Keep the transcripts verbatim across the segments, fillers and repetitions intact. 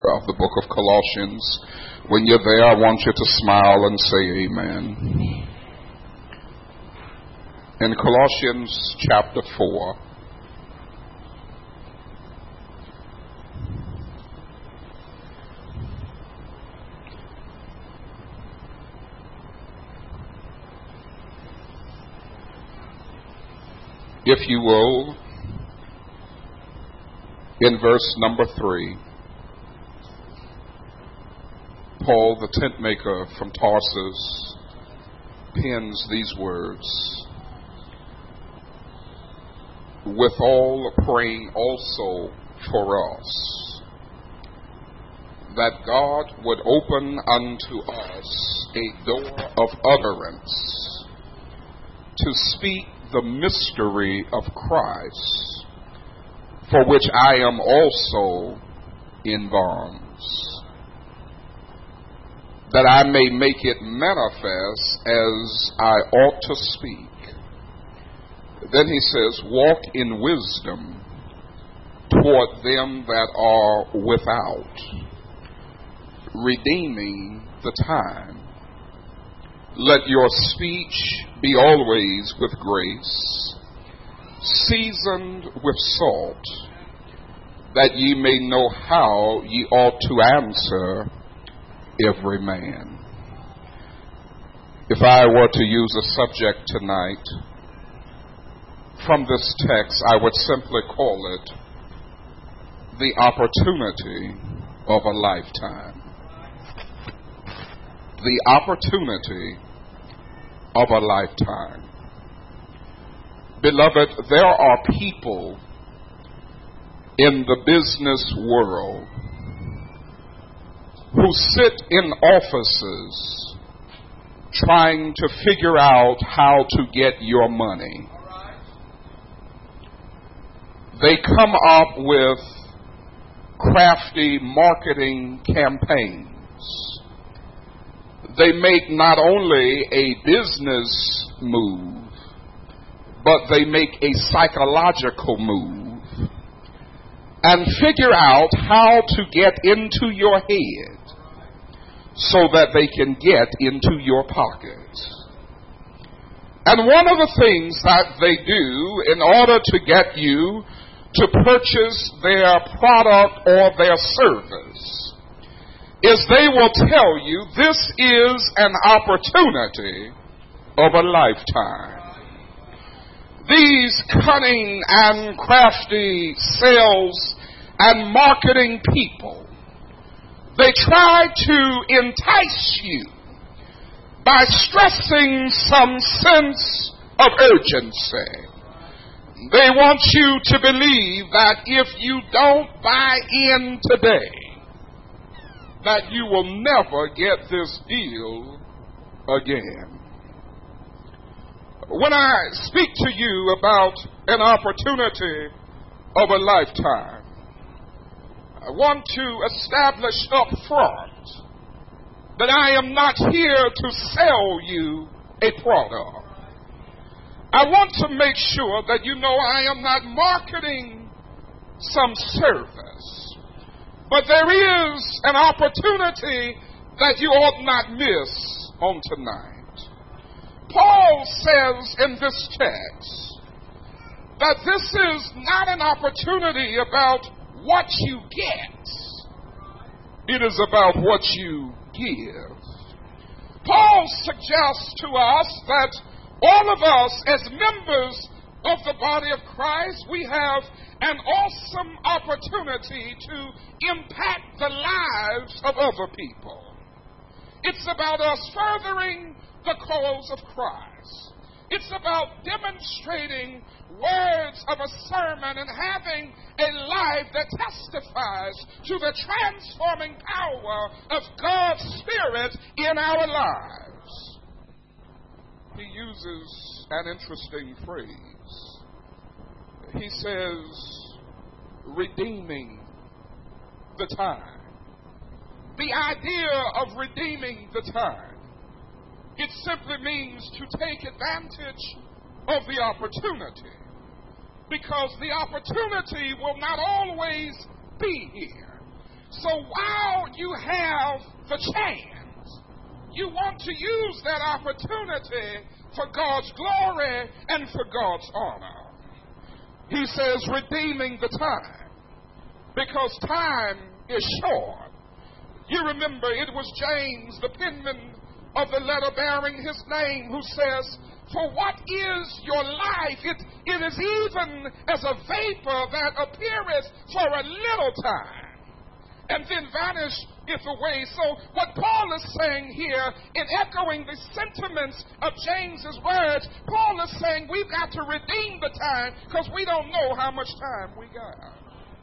of the book of Colossians. When you're there, I want you to smile and say amen. In Colossians chapter four, if you will, in verse number three, Paul, the tent maker from Tarsus, pens these words: withal praying also for us, that God would open unto us a door of utterance to speak the mystery of Christ, for which I am also in bonds, that I may make it manifest as I ought to speak. Then he says, walk in wisdom toward them that are without, redeeming the time. Let your speech be always with grace, seasoned with salt, that ye may know how ye ought to answer every man. If I were to use a subject tonight from this text, I would simply call it the opportunity of a lifetime. The opportunity of a lifetime. Beloved, there are people in the business world who sit in offices trying to figure out how to get your money. They come up with crafty marketing campaigns. They make not only a business move, but they make a psychological move and figure out how to get into your head so that they can get into your pockets. And one of the things that they do in order to get you to purchase their product or their service is they will tell you this is an opportunity of a lifetime. These cunning and crafty sales and marketing people, they try to entice you by stressing some sense of urgency. They want you to believe that if you don't buy in today, that you will never get this deal again. When I speak to you about an opportunity of a lifetime, I want to establish up front that I am not here to sell you a product. I want to make sure that you know I am not marketing some service, but there is an opportunity that you ought not miss on tonight. Paul says in this text that this is not an opportunity about what you get. It is about what you give. Paul suggests to us that all of us as members of the body of Christ, we have an awesome opportunity to impact the lives of other people. It's about us furthering the cause of Christ. It's about demonstrating words of a sermon and having a life that testifies to the transforming power of God's Spirit in our lives. He uses an interesting phrase. He says, redeeming the time. The idea of redeeming the time, it simply means to take advantage of the opportunity, because the opportunity will not always be here. So while you have the chance, you want to use that opportunity for God's glory and for God's honor. He says, redeeming the time, because time is short. You remember it was James, the penman of the letter bearing his name, who says, for what is your life? It, it is even as a vapor that appeareth for a little time, and then vanisheth away. So what Paul is saying here, in echoing the sentiments of James's words, Paul is saying we've got to redeem the time because we don't know how much time we got.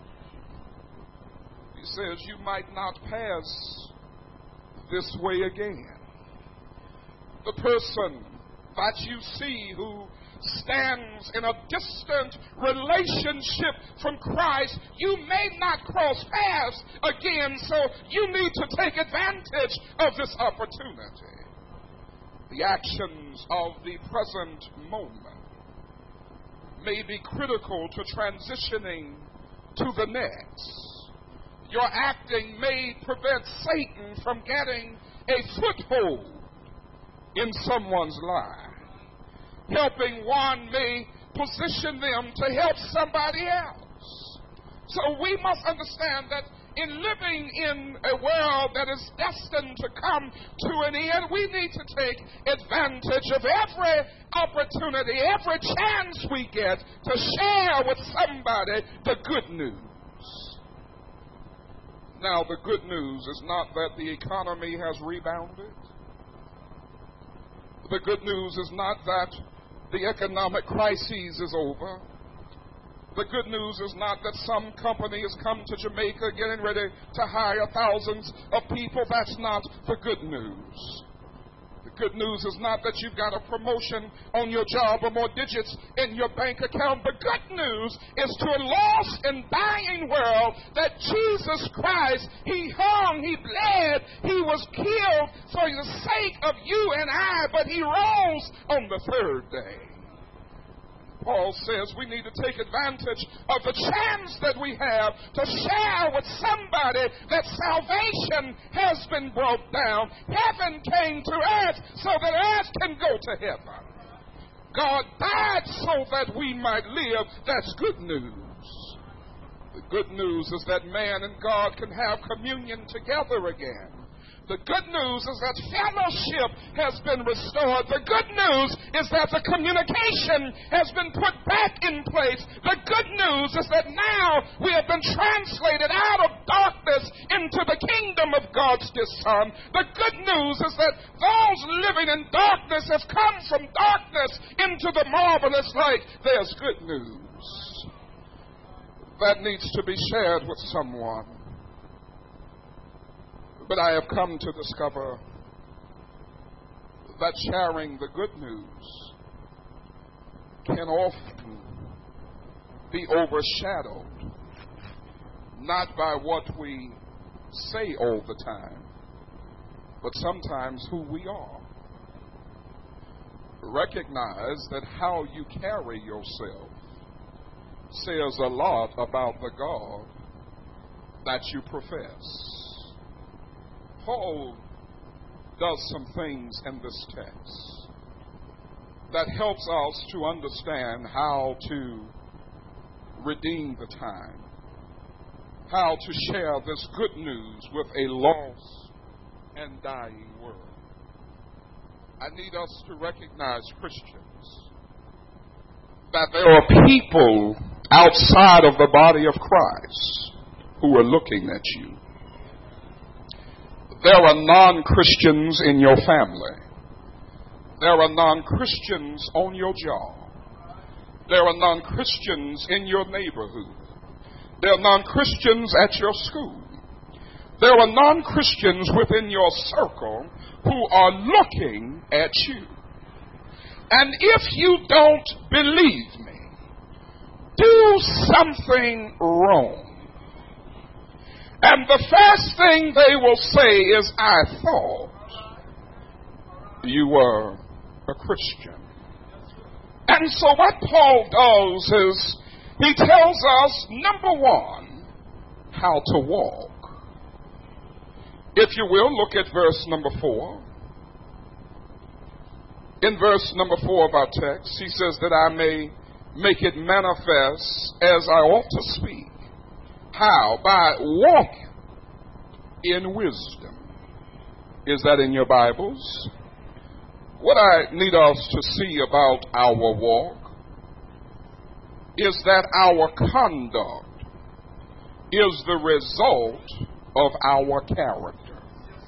He says you might not pass this way again. The person that you see who stands in a distant relationship from Christ, you may not cross paths again, so you need to take advantage of this opportunity. The actions of the present moment may be critical to transitioning to the next. Your acting may prevent Satan from getting a foothold in someone's life. Helping one may position them to help somebody else. So we must understand that in living in a world that is destined to come to an end, we need to take advantage of every opportunity, every chance we get to share with somebody the good news. Now, the good news is not that the economy has rebounded. The good news is not that the economic crisis is over. The good news is not that some company has come to Jamaica getting ready to hire thousands of people. That's not the good news. The good news is not that you've got a promotion on your job or more digits in your bank account. The good news is to a lost and dying world that Jesus Christ, He hung, He bled, He was killed for the sake of you and I, but He rose on the third day. Paul says we need to take advantage of the chance that we have to share with somebody that salvation has been brought down. Heaven came to earth so that earth can go to heaven. God died so that we might live. That's good news. The good news is that man and God can have communion together again. The good news is that fellowship has been restored. The good news is that the communication has been put back in place. The good news is that now we have been translated out of darkness into the kingdom of God's dear Son. The good news is that those living in darkness have come from darkness into the marvelous light. There's good news that needs to be shared with someone. But I have come to discover that sharing the good news can often be overshadowed, not by what we say all the time, but sometimes who we are. Recognize that how you carry yourself says a lot about the God that you profess. Paul does some things in this text that helps us to understand how to redeem the time, how to share this good news with a lost and dying world. I need us to recognize, Christians, that there are people outside of the body of Christ who are looking at you. There are non-Christians in your family. There are non-Christians on your job. There are non-Christians in your neighborhood. There are non-Christians at your school. There are non-Christians within your circle who are looking at you. And if you don't believe me, do something wrong. And the first thing they will say is, I thought you were a Christian. And so what Paul does is he tells us, number one, how to walk. If you will, look at verse number four. In verse number four of our text, he says that I may make it manifest as I ought to speak. How? By walking in wisdom. Is that in your Bibles? What I need us to see about our walk is that our conduct is the result of our character.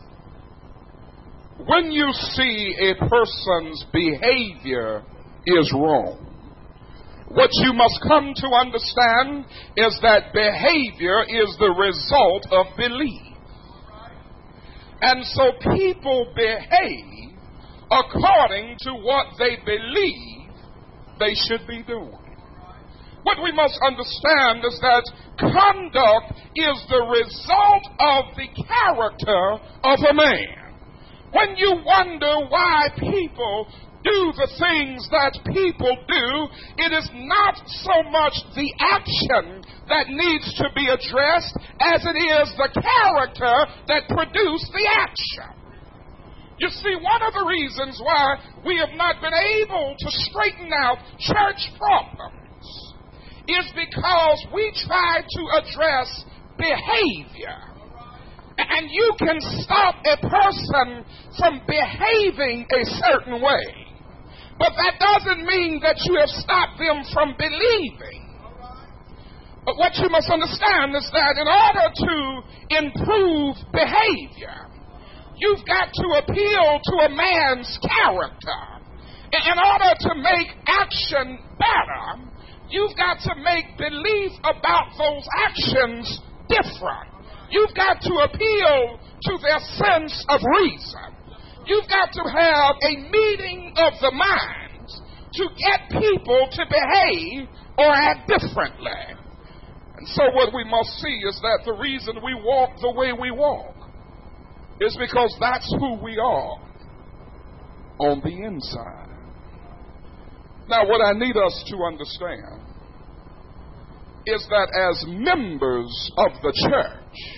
When you see a person's behavior is wrong, what you must come to understand is that behavior is the result of belief. And so people behave according to what they believe they should be doing. What we must understand is that conduct is the result of the character of a man. When you wonder why people do the things that people do, it is not so much the action that needs to be addressed as it is the character that produced the action. You see, one of the reasons why we have not been able to straighten out church problems is because we try to address behavior. And you can stop a person from behaving a certain way. But that doesn't mean that you have stopped them from believing. But what you must understand is that in order to improve behavior, you've got to appeal to a man's character. In order to make action better, you've got to make belief about those actions different. You've got to appeal to their sense of reason. You've got to have a meeting of the minds to get people to behave or act differently. And so what we must see is that the reason we walk the way we walk is because that's who we are on the inside. Now, what I need us to understand is that as members of the church,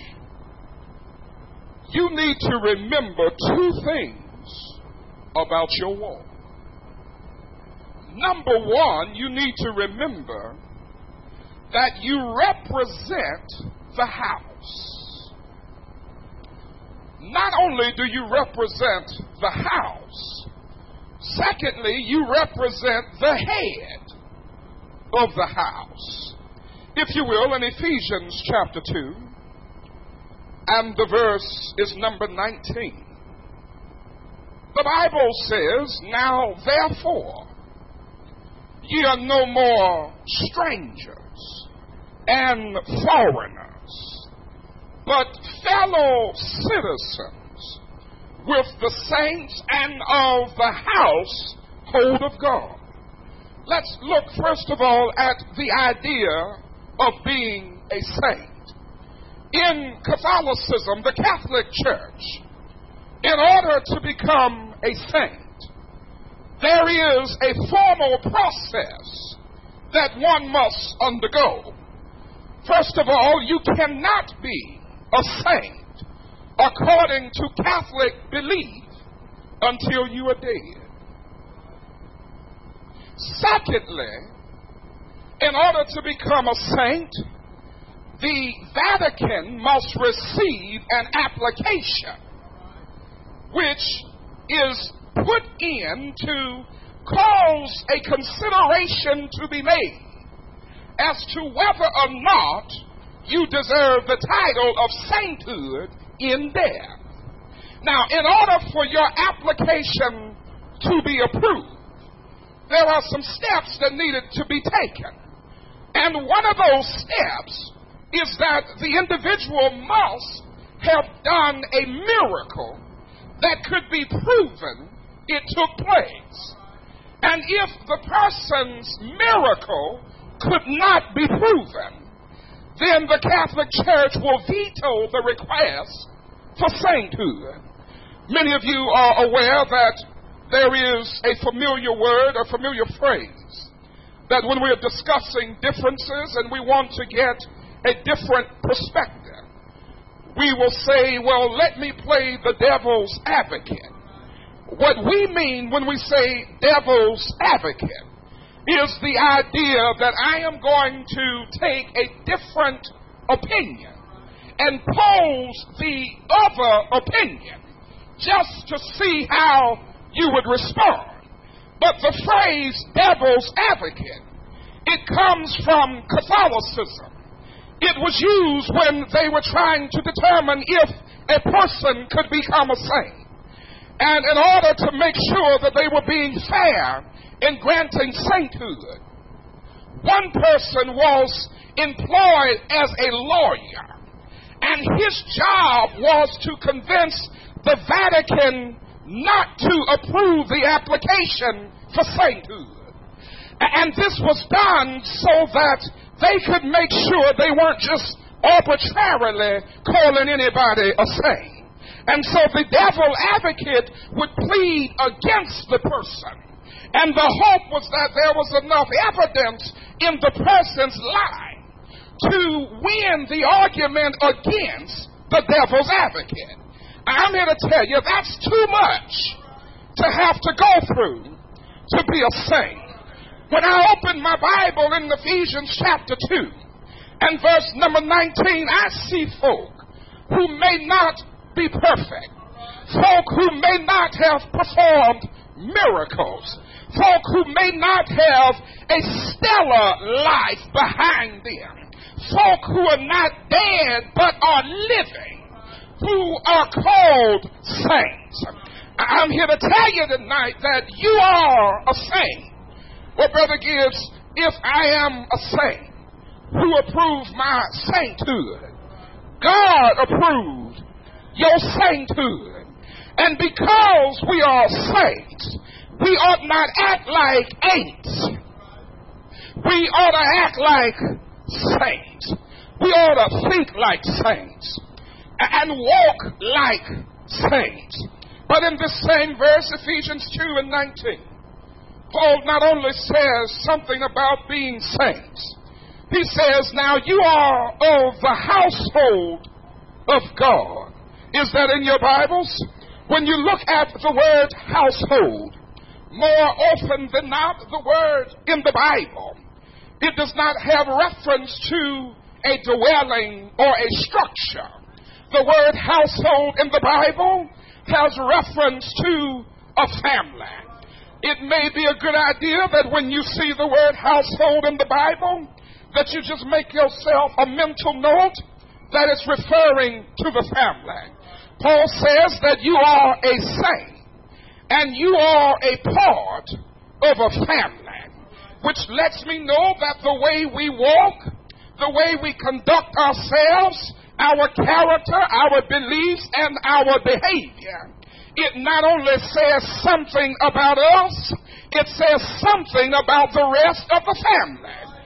you need to remember two things about your walk. Number one, you need to remember that you represent the house. Not only do you represent the house, secondly, you represent the head of the house. If you will, in Ephesians chapter two, and the verse is number nineteen. The Bible says, now therefore, ye are no more strangers and foreigners, but fellow citizens with the saints and of the household of God. Let's look first of all at the idea of being a saint. In Catholicism, the Catholic Church, in order to become a saint, there is a formal process that one must undergo. First of all, you cannot be a saint according to Catholic belief until you are dead. Secondly, in order to become a saint, the Vatican must receive an application which is put in to cause a consideration to be made as to whether or not you deserve the title of sainthood in death. Now, in order for your application to be approved, there are some steps that needed to be taken. And one of those steps is that the individual must have done a miracle that could be proven it took place. And if the person's miracle could not be proven, then the Catholic Church will veto the request for sainthood. Many of you are aware that there is a familiar word, a familiar phrase, that when we're discussing differences and we want to get a different perspective, we will say, well, let me play the devil's advocate. What we mean when we say devil's advocate is the idea that I am going to take a different opinion and pose the other opinion just to see how you would respond. But the phrase devil's advocate, it comes from Catholicism. It was used when they were trying to determine if a person could become a saint. And in order to make sure that they were being fair in granting sainthood, one person was employed as a lawyer, and his job was to convince the Vatican not to approve the application for sainthood. And this was done so that they could make sure they weren't just arbitrarily calling anybody a saint. And so the devil advocate would plead against the person. And the hope was that there was enough evidence in the person's life to win the argument against the devil's advocate. I'm here to tell you that's too much to have to go through to be a saint. When I open my Bible in Ephesians chapter two and verse number nineteen, I see folk who may not be perfect, folk who may not have performed miracles, folk who may not have a stellar life behind them, folk who are not dead but are living, who are called saints. I'm here to tell you tonight that you are a saint. Well, Brother Gibbs, if I am a saint, who approved my sainthood? God approved your sainthood. And because we are saints, we ought not act like ain'ts. We ought to act like saints. We ought to think like saints and walk like saints. But in this same verse, Ephesians two and nineteen, Paul not only says something about being saints, he says, now you are of the household of God. Is that in your Bibles? When you look at the word household, more often than not, the word in the Bible, it does not have reference to a dwelling or a structure. The word household in the Bible has reference to a family. It may be a good idea that when you see the word household in the Bible, that you just make yourself a mental note that it's referring to the family. Paul says that you are a saint and you are a part of a family, which lets me know that the way we walk, the way we conduct ourselves, our character, our beliefs, and our behavior, it not only says something about us, it says something about the rest of the family.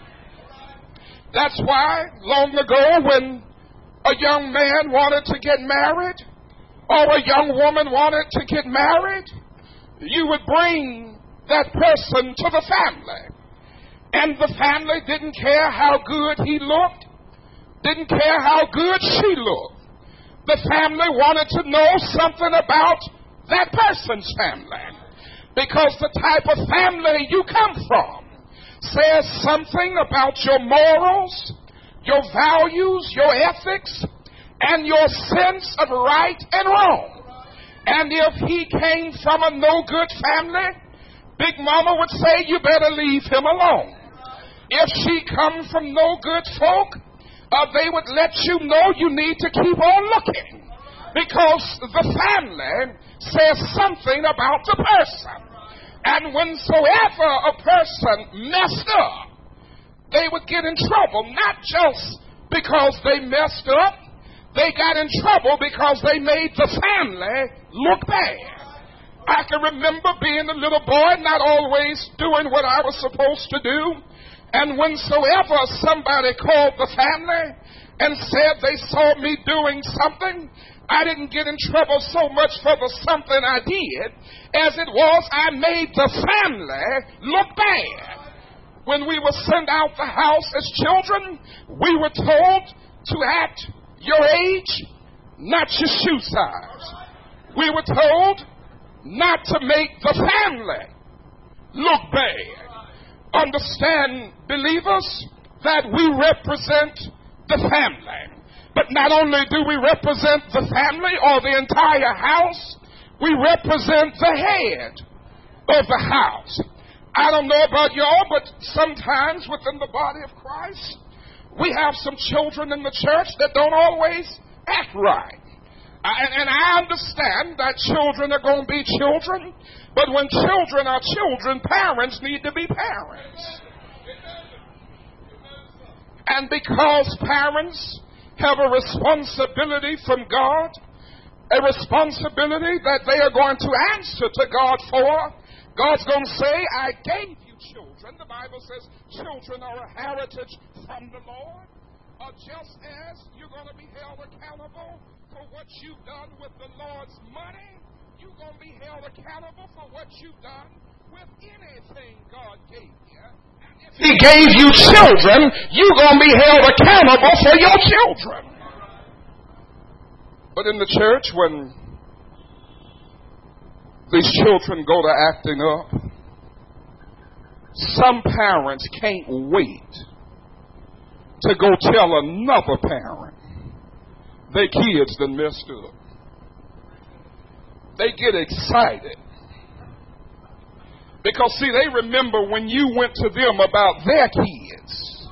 That's why long ago when a young man wanted to get married or a young woman wanted to get married, you would bring that person to the family. And the family didn't care how good he looked, didn't care how good she looked. The family wanted to know something about that person's family, because the type of family you come from says something about your morals, your values, your ethics, and your sense of right and wrong. And if he came from a no-good family, Big Mama would say, you better leave him alone. If she come from no-good folk, uh, they would let you know you need to keep on looking, because the family says something about the person. And whensoever a person messed up, they would get in trouble, not just because they messed up, they got in trouble because they made the family look bad. I can remember being a little boy, not always doing what I was supposed to do, and whensoever somebody called the family and said they saw me doing something, I didn't get in trouble so much for the something I did as it was I made the family look bad. When we were sent out the house as children, we were told to act your age, not your shoe size. We were told not to make the family look bad. Understand, believers, that we represent the family. But not only do we represent the family or the entire house, we represent the head of the house. I don't know about y'all, but sometimes within the body of Christ, we have some children in the church that don't always act right. And, and I understand that children are going to be children, but when children are children, parents need to be parents. And because parents have a responsibility from God, a responsibility that they are going to answer to God for, God's going to say, I gave you children. The Bible says children are a heritage from the Lord. Uh, just as you're going to be held accountable for what you've done with the Lord's money, you're going to be held accountable for what you've done with anything God gave you. And if He gave you children, you're going to be held accountable for your children. But in the church, when these children go to acting up, some parents can't wait to go tell another parent their kids done messed up. They get excited because, see, they remember when you went to them about their kids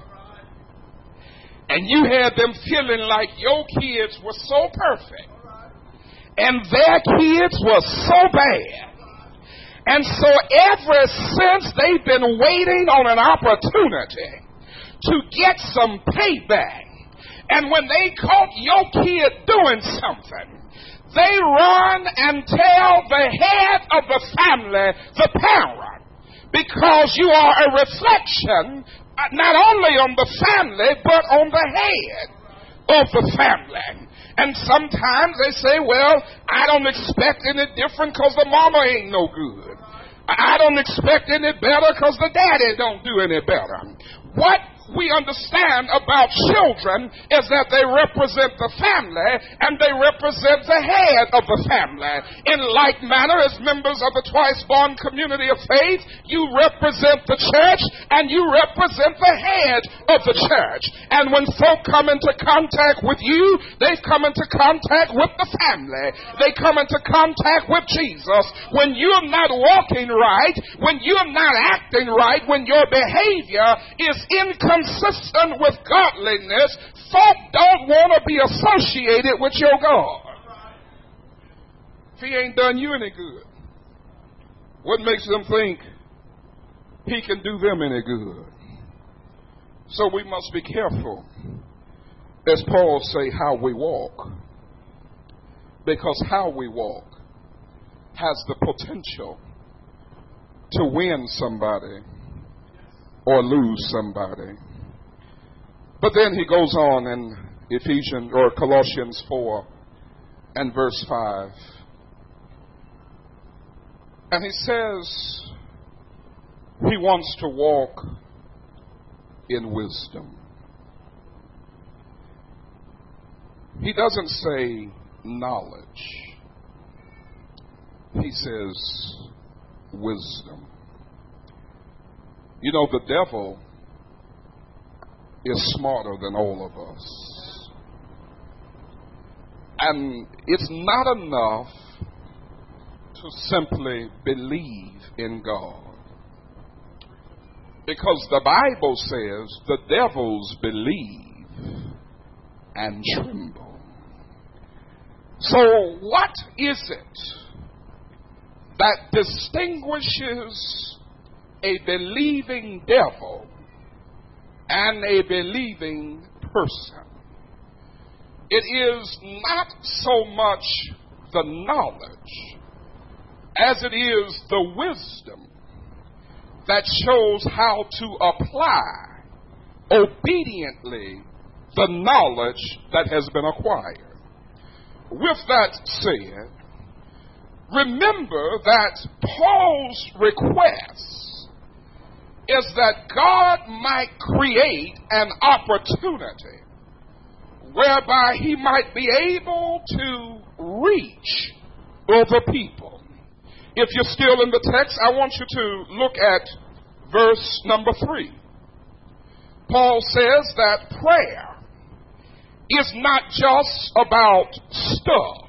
and you had them feeling like your kids were so perfect and their kids were so bad. And so ever since they've been waiting on an opportunity to get some payback. And when they caught your kid doing something, they run and tell the head of the family, the parent, because you are a reflection not only on the family, but on the head of the family. And sometimes they say, well, I don't expect any different because the mama ain't no good. I don't expect any better because the daddy don't do any better. What we understand about children is that they represent the family and they represent the head of the family. In like manner, as members of the twice-born community of faith, you represent the church and you represent the head of the church. And when folk come into contact with you, they come into contact with the family. They come into contact with Jesus. When you're not walking right, when you're not acting right, when your behavior is inconsistent consistent with godliness, folk don't want to be associated with your God. If He ain't done you any good, what makes them think He can do them any good? So we must be careful, as Paul say, how we walk, because how we walk has the potential to win somebody or lose somebody. But then he goes on in Ephesians or Colossians four and verse five. And he says he wants to walk in wisdom. He doesn't say knowledge. He says wisdom. You know, the devil is smarter than all of us. And it's not enough to simply believe in God. Because the Bible says the devils believe and tremble. So what is it that distinguishes a believing devil and a believing person? It is not so much the knowledge as it is the wisdom that shows how to apply obediently the knowledge that has been acquired. With that said, remember that Paul's request is that God might create an opportunity whereby he might be able to reach other people. If you're still in the text, I want you to look at verse number three. Paul says that prayer is not just about stuff.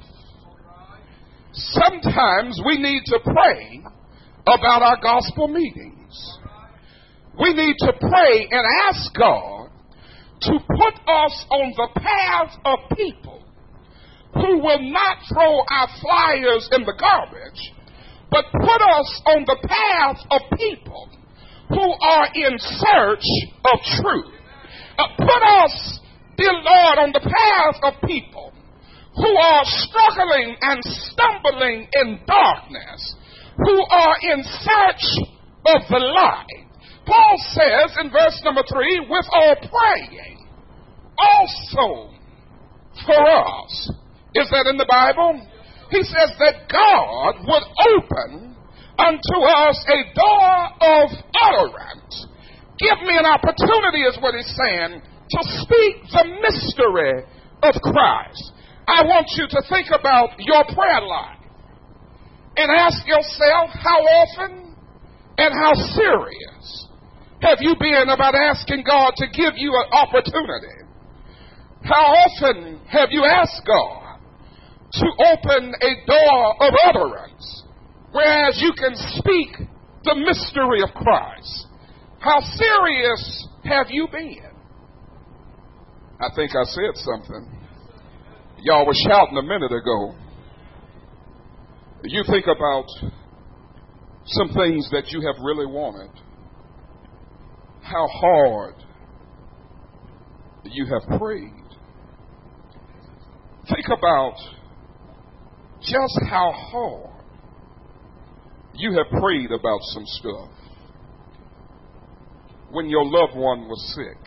Sometimes we need to pray about our gospel meetings. We need to pray and ask God to put us on the path of people who will not throw our flyers in the garbage, but put us on the path of people who are in search of truth. Uh, put us, dear Lord, on the path of people who are struggling and stumbling in darkness, who are in search of the light. Paul says in verse number three, with all praying, also for us. Is that in the Bible? He says that God would open unto us a door of utterance. Give me an opportunity, is what he's saying, to speak the mystery of Christ. I want you to think about your prayer life and ask yourself, how often and how serious have you been about asking God to give you an opportunity? How often have you asked God to open a door of utterance, whereas you can speak the mystery of Christ? How serious have you been? I think I said something. Y'all were shouting a minute ago. You think about some things that you have really wanted. How hard you have prayed. Think about just how hard you have prayed about some stuff. When your loved one was sick,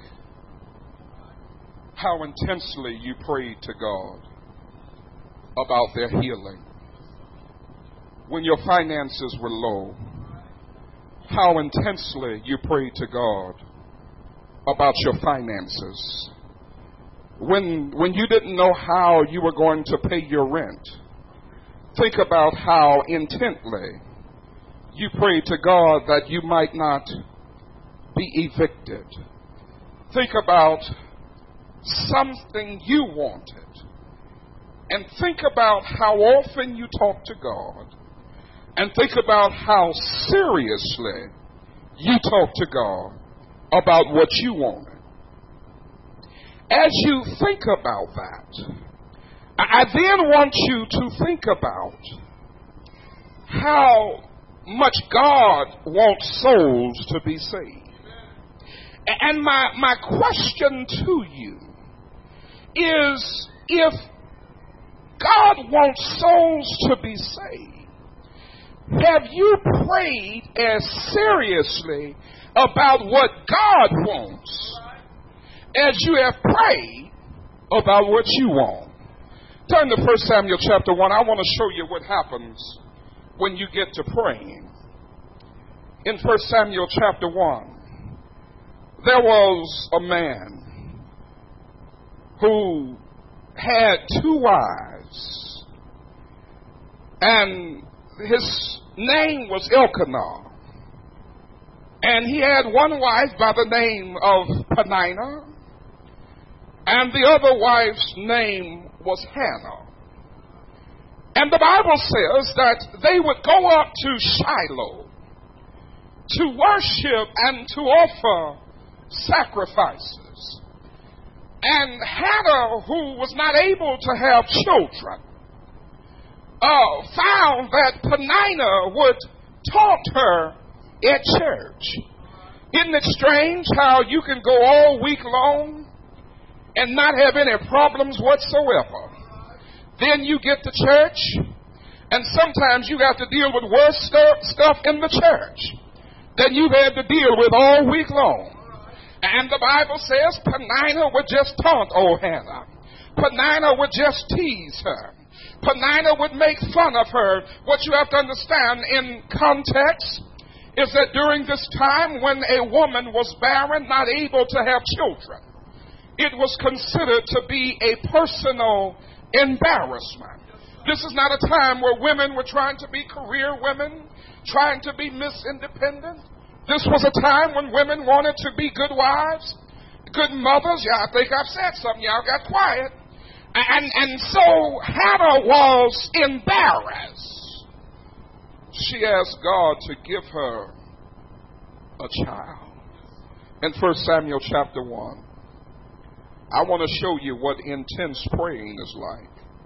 how intensely you prayed to God about their healing. When your finances were low, how intensely you prayed to God about your finances. When, when you didn't know how you were going to pay your rent, think about how intently you prayed to God that you might not be evicted. Think about something you wanted. And think about how often you talk to God. And think about how seriously you talk to God about what you wanted. As you think about that, I then want you to think about how much God wants souls to be saved. And my, my question to you is, if God wants souls to be saved, have you prayed as seriously about what God wants as you have prayed about what you want? Turn to First Samuel chapter one. I want to show you what happens when you get to praying. In First Samuel chapter one, there was a man who had two wives, and his name was Elkanah. And he had one wife by the name of Peninnah, and the other wife's name was Hannah. And the Bible says that they would go up to Shiloh to worship and to offer sacrifices. And Hannah, who was not able to have children, uh, found that Peninnah would taunt her at church. Isn't it strange how you can go all week long and not have any problems whatsoever? Then you get to church, and sometimes you have to deal with worse stuff in the church than you've had to deal with all week long. And the Bible says Peninnah would just taunt old Hannah. Peninnah would just tease her. Peninnah would make fun of her. What you have to understand in context is that during this time when a woman was barren, not able to have children, it was considered to be a personal embarrassment. This is not a time where women were trying to be career women, trying to be Miss Independent. This was a time when women wanted to be good wives, good mothers. Yeah, I think I've said something. Y'all got quiet. And, and so Hannah was embarrassed. She asked God to give her a child. In First Samuel chapter one, I want to show you what intense praying is like.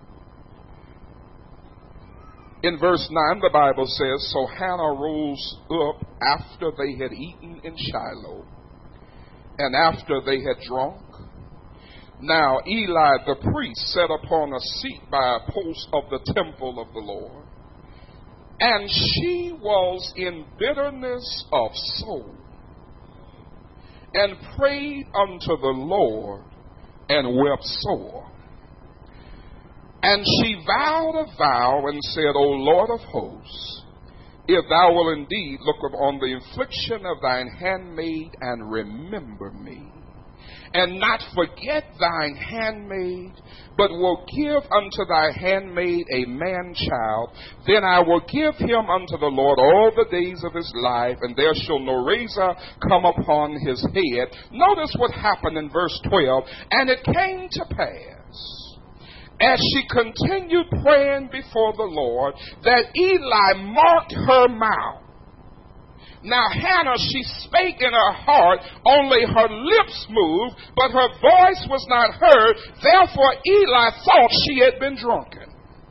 In verse nine, the Bible says, so Hannah rose up after they had eaten in Shiloh, and after they had drunk. Now Eli the priest sat upon a seat by a post of the temple of the Lord, and she was in bitterness of soul, and prayed unto the Lord, and wept sore. And she vowed a vow and said, O Lord of hosts, if thou wilt indeed look upon the affliction of thine handmaid and remember me, and not forget thine handmaid, but will give unto thy handmaid a man child, then I will give him unto the Lord all the days of his life, and there shall no razor come upon his head. Notice what happened in verse twelve. And it came to pass, as she continued praying before the Lord, that Eli marked her mouth. Now Hannah, she spake in her heart, only her lips moved, but her voice was not heard. Therefore Eli thought she had been drunken.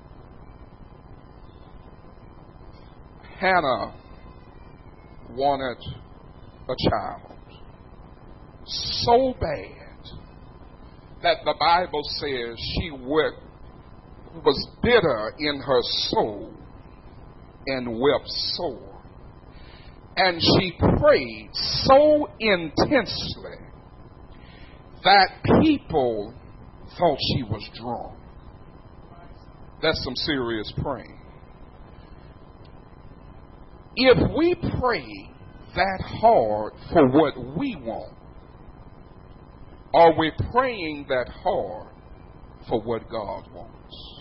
Hannah wanted a child so bad that the Bible says she wept, was bitter in her soul and wept sore. And she prayed so intensely that people thought she was drunk. That's some serious praying. If we pray that hard for what we want, are we praying that hard for what God wants?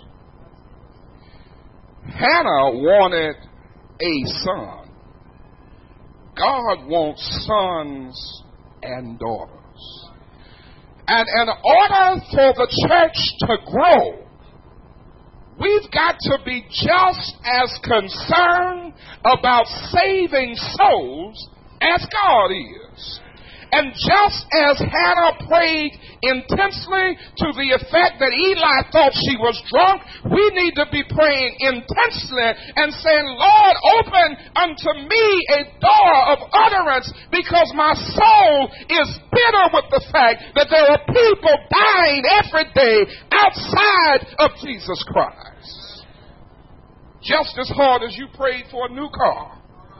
Hannah wanted a son. God wants sons and daughters. And in order for the church to grow, we've got to be just as concerned about saving souls as God is. And just as Hannah prayed intensely to the effect that Eli thought she was drunk, we need to be praying intensely and saying, Lord, open unto me a door of utterance, because my soul is bitter with the fact that there are people dying every day outside of Jesus Christ. Just as hard as you prayed for a new car,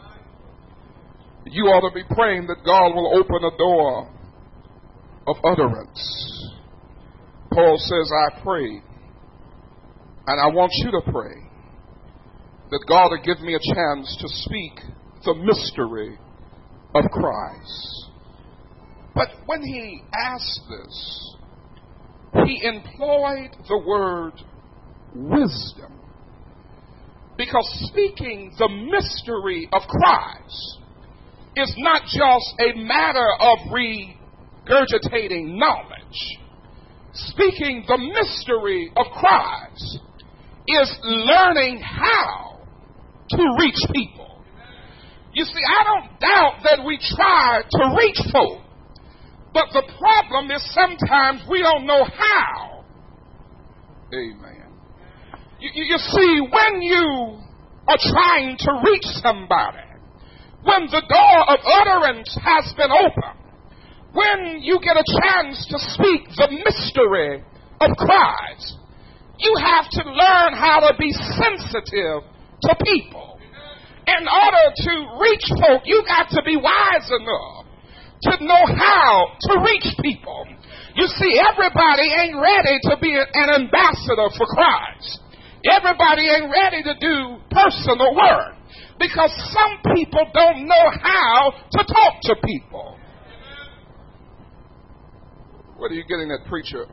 you ought to be praying that God will open a door of utterance. Paul says, I pray, and I want you to pray, that God will give me a chance to speak the mystery of Christ. But when he asked this, he employed the word wisdom. Because speaking the mystery of Christ is not just a matter of regurgitating knowledge. Speaking the mystery of Christ is learning how to reach people. You see, I don't doubt that we try to reach folk, but the problem is sometimes we don't know how. Amen. You, you see, when you are trying to reach somebody, when the door of utterance has been opened, when you get a chance to speak the mystery of Christ, you have to learn how to be sensitive to people. In order to reach folk, you got to be wise enough to know how to reach people. You see, everybody ain't ready to be an ambassador for Christ. Everybody ain't ready to do personal work, because some people don't know how to talk to people. What are you getting at, preacher?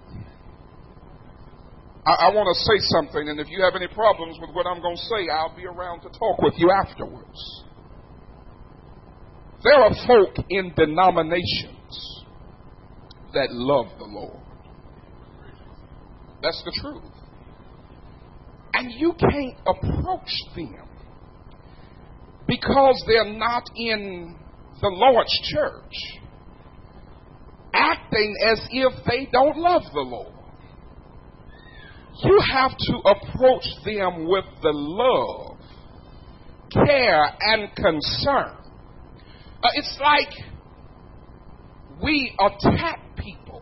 I, I want to say something, and if you have any problems with what I'm going to say, I'll be around to talk with you afterwards. There are folk in denominations that love the Lord. That's the truth. And you can't approach them because they're not in the Lord's church, acting as if they don't love the Lord. You have to approach them with the love, care, and concern. Uh, it's like we attack people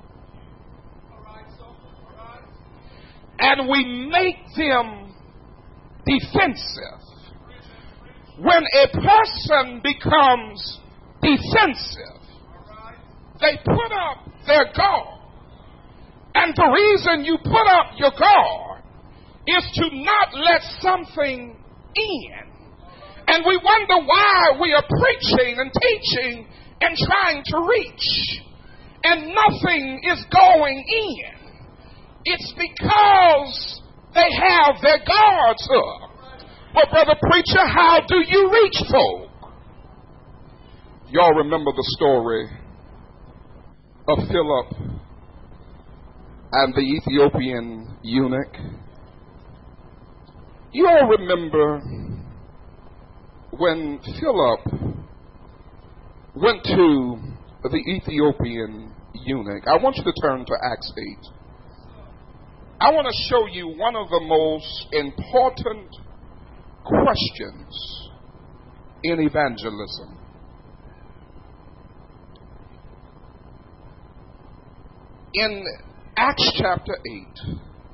and we make them defensive. When a person becomes defensive, they put up their guard. And the reason you put up your guard is to not let something in. And we wonder why we are preaching and teaching and trying to reach, and nothing is going in. It's because they have their guards up. But, brother preacher, how do you reach folk? Y'all remember the story of Philip and the Ethiopian eunuch? You all remember when Philip went to the Ethiopian eunuch. I want you to turn to Acts eight. I want to show you one of the most important questions in evangelism. In Acts chapter eight,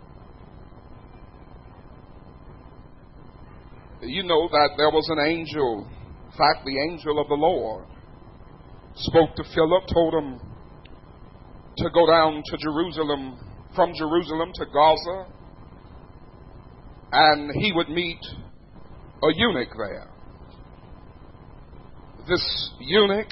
you know that there was an angel. In fact, the angel of the Lord spoke to Philip, told him to go down to Jerusalem, from Jerusalem to Gaza, and he would meet a eunuch there. This eunuch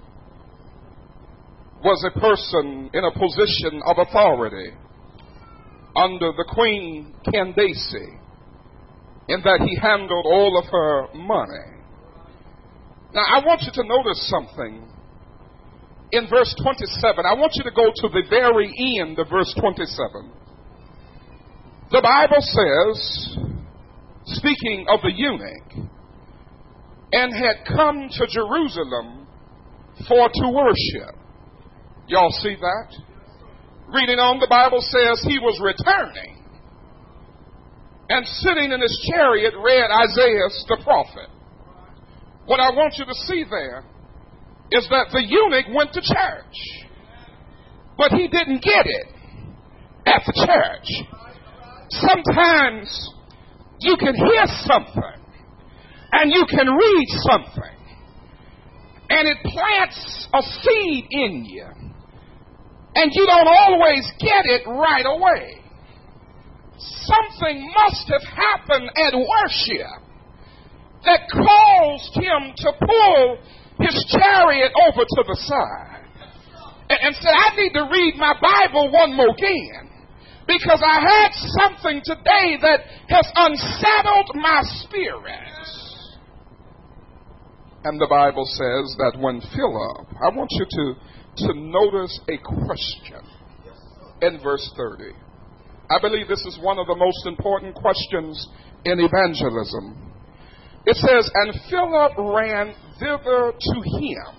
was a person in a position of authority under the Queen Candace, in that he handled all of her money. Now, I want you to notice something. In verse twenty-seven, I want you to go to the very end of verse twenty-seven. The Bible says, speaking of the eunuch, and had come to Jerusalem for to worship. Y'all see that? Reading on, the Bible says he was returning, and sitting in his chariot read Isaiah the prophet. What I want you to see there is that the eunuch went to church, but he didn't get it at the church. Sometimes you can hear something and you can read something, and it plants a seed in you, and you don't always get it right away. Something must have happened at worship that caused him to pull his chariot over to the side and, and said, I need to read my Bible one more again, because I had something today that has unsettled my spirit. And the Bible says that when Philip, I want you to, to notice a question in verse thirty. I believe this is one of the most important questions in evangelism. It says, and Philip ran thither to him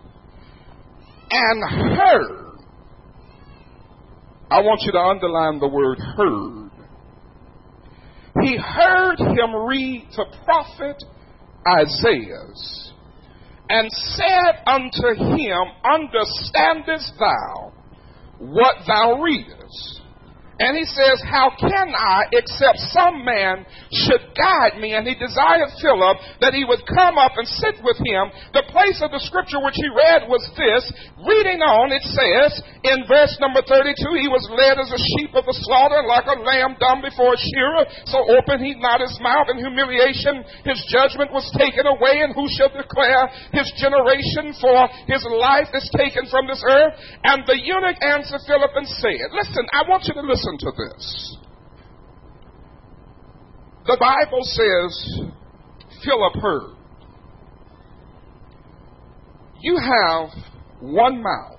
and heard. I want you to underline the word heard. He heard him read the prophet Isaiah, and said unto him, understandest thou what thou readest? And he says, how can I, except some man should guide me? And he desired Philip that he would come up and sit with him. The place of the scripture which he read was this. Reading on, it says in verse number thirty-two, he was led as a sheep of the slaughter, like a lamb dumb before a shearer. So opened he not his mouth in humiliation. His judgment was taken away, and who shall declare his generation? For his life is taken from this earth. And the eunuch answered Philip and said, listen, I want you to listen to this. The Bible says Philip heard. You have one mouth,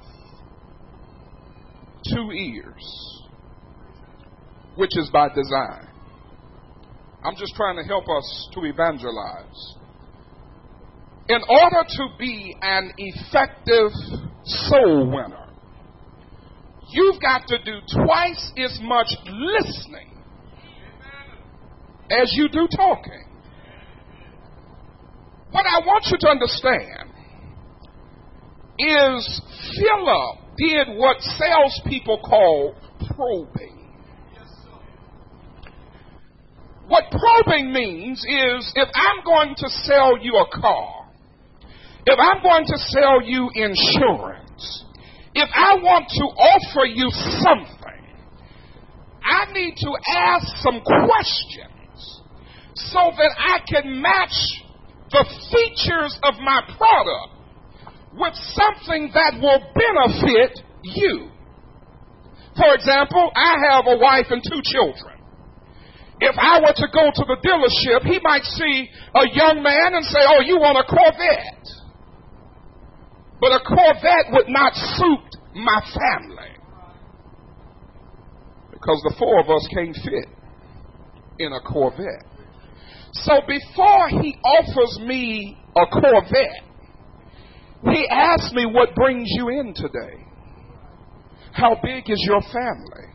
two ears, which is by design. I'm just trying to help us to evangelize. In order to be an effective soul winner, you've got to do twice as much listening as you do talking. What I want you to understand is Philip did what salespeople call probing. What probing means is if I'm going to sell you a car, if I'm going to sell you insurance, if I want to offer you something, I need to ask some questions so that I can match the features of my product with something that will benefit you. For example, I have a wife and two children. If I were to go to the dealership, he might see a young man and say, oh, you want a Corvette. But a Corvette would not suit my family because the four of us can't fit in a Corvette. So before he offers me a Corvette, he asks me, what brings you in today? How big is your family?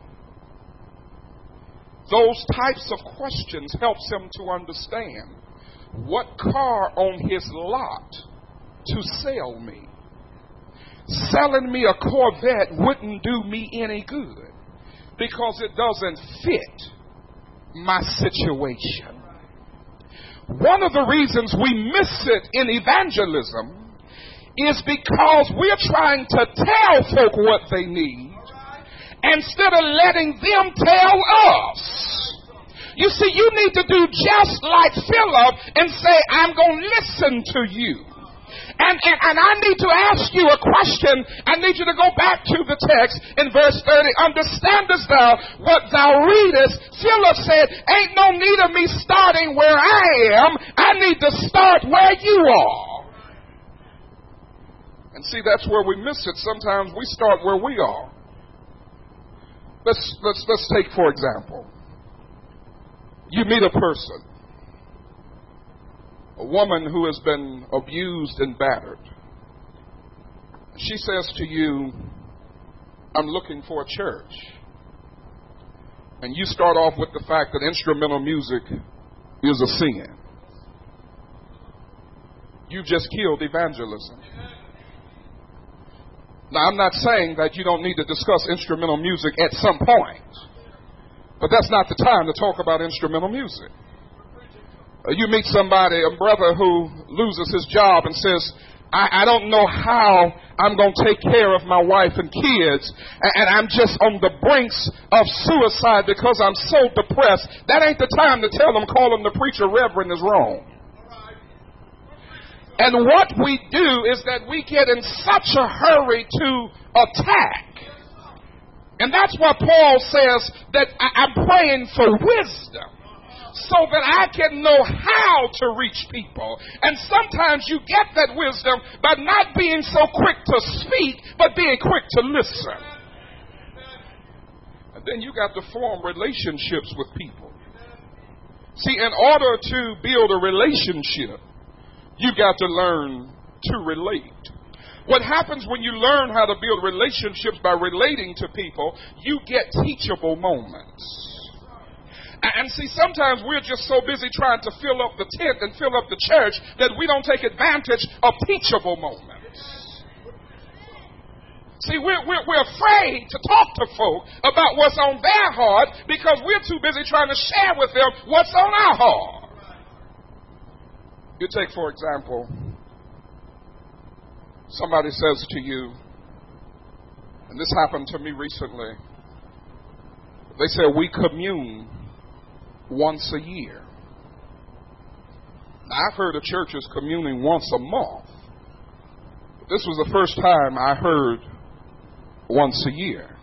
Those types of questions helps him to understand what car on his lot to sell me. Selling me a Corvette wouldn't do me any good because it doesn't fit my situation. One of the reasons we miss it in evangelism is because we're trying to tell folk what they need instead of letting them tell us. You see, you need to do just like Philip and say, I'm going to listen to you. And, and, and I need to ask you a question. I need you to go back to the text in verse thirty. Understandest thou what thou readest? Philip said, ain't no need of me starting where I am. I need to start where you are. And see, that's where we miss it. Sometimes we start where we are. Let's, let's, let's take, for example, you meet a person. A woman who has been abused and battered. She says to you, I'm looking for a church. And you start off with the fact that instrumental music is a sin. You've just killed evangelism. Now, I'm not saying that you don't need to discuss instrumental music at some point. But that's not the time to talk about instrumental music. You meet somebody, a brother who loses his job and says, I, I don't know how I'm going to take care of my wife and kids, and, and I'm just on the brinks of suicide because I'm so depressed. That ain't the time to tell them calling the preacher reverend is wrong. And what we do is that we get in such a hurry to attack. And that's why Paul says that I, I'm praying for wisdom, so that I can know how to reach people. And sometimes you get that wisdom by not being so quick to speak, but being quick to listen. And then you got to form relationships with people. See, in order to build a relationship, you got to learn to relate. What happens when you learn how to build relationships by relating to people, you get teachable moments. And see, sometimes we're just so busy trying to fill up the tent and fill up the church that we don't take advantage of teachable moments. See, we're, we're, we're afraid to talk to folk about what's on their heart because we're too busy trying to share with them what's on our heart. You take, for example, somebody says to you, and this happened to me recently, they say we commune once a year. Now, I've heard of churches communing once a month. This was the first time I heard once a year.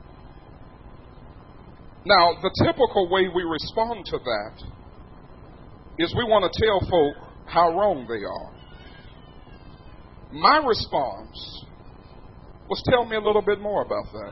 Now, the typical way we respond to that is we want to tell folk how wrong they are. My response was, tell me a little bit more about that.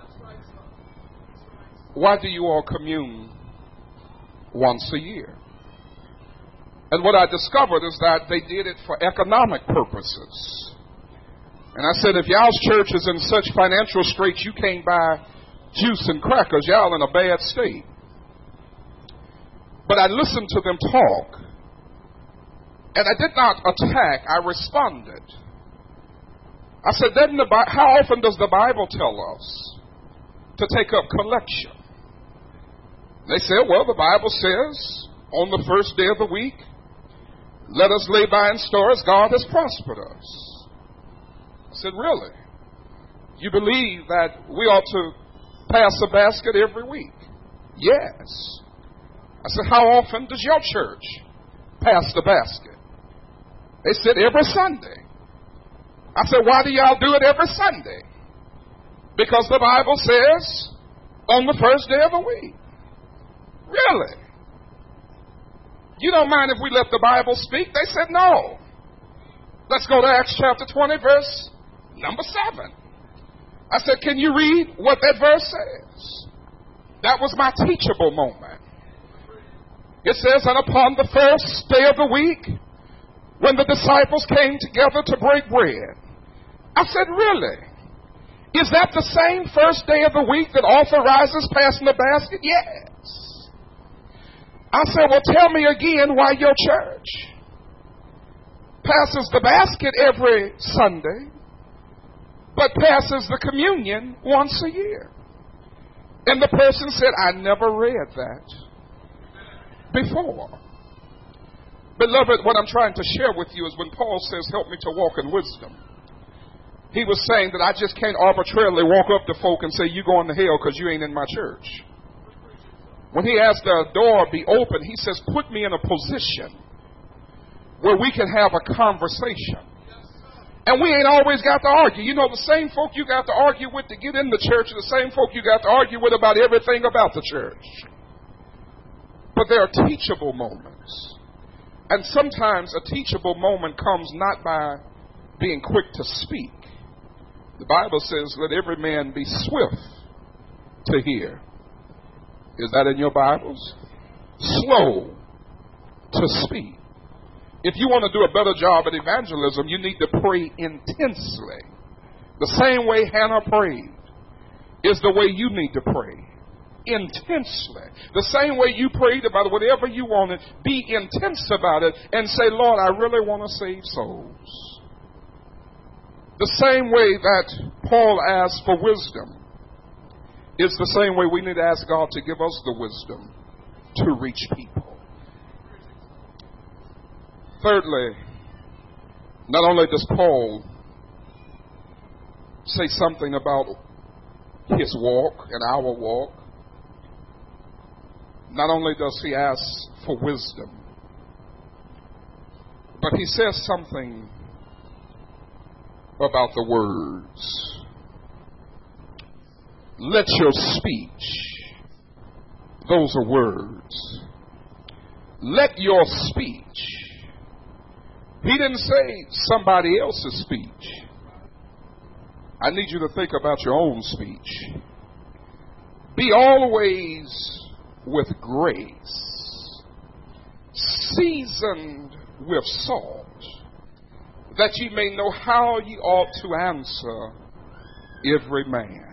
Why do you all commune once a year? And what I discovered is that they did it for economic purposes. And I said, if y'all's church is in such financial straits you can't buy juice and crackers, y'all in a bad state. But I listened to them talk. And I did not attack, I responded. I said, doesn't the Bi- how often does the Bible tell us to take up collection? They said, well, the Bible says, on the first day of the week, let us lay by in store as God has prospered us. I said, really? You believe that we ought to pass a basket every week? Yes. I said, how often does your church pass the basket? They said, every Sunday. I said, why do y'all do it every Sunday? Because the Bible says on the first day of the week. Really? You don't mind if we let the Bible speak? They said, no. Let's go to Acts chapter twenty, verse number seven. I said, can you read what that verse says? That was my teachable moment. It says, and upon the first day of the week, when the disciples came together to break bread. I said, really? Is that the same first day of the week that authorizes passing the basket? Yes. I said, well, tell me again why your church passes the basket every Sunday, but passes the communion once a year. And the person said, I never read that before. Beloved, what I'm trying to share with you is when Paul says, help me to walk in wisdom, he was saying that I just can't arbitrarily walk up to folk and say, you going to hell because you ain't in my church. When he asked the door be open, he says, put me in a position where we can have a conversation. And we ain't always got to argue. You know, the same folk you got to argue with to get in the church are the same folk you got to argue with about everything about the church. But there are teachable moments. And sometimes a teachable moment comes not by being quick to speak. The Bible says, let every man be swift to hear. Is that in your Bibles? Slow to speak. If you want to do a better job at evangelism, you need to pray intensely. The same way Hannah prayed is the way you need to pray. Intensely. The same way you prayed about whatever you wanted, be intense about it and say, Lord, I really want to save souls. The same way that Paul asked for wisdom is the same way we need to ask God to give us the wisdom to reach people. Thirdly, not only does Paul say something about his walk and our walk, not only does he ask for wisdom, but he says something about the words. Let your speech, those are words. Let your speech. He didn't say somebody else's speech. I need you to think about your own speech. Be always with grace, seasoned with salt, that ye may know how ye ought to answer every man.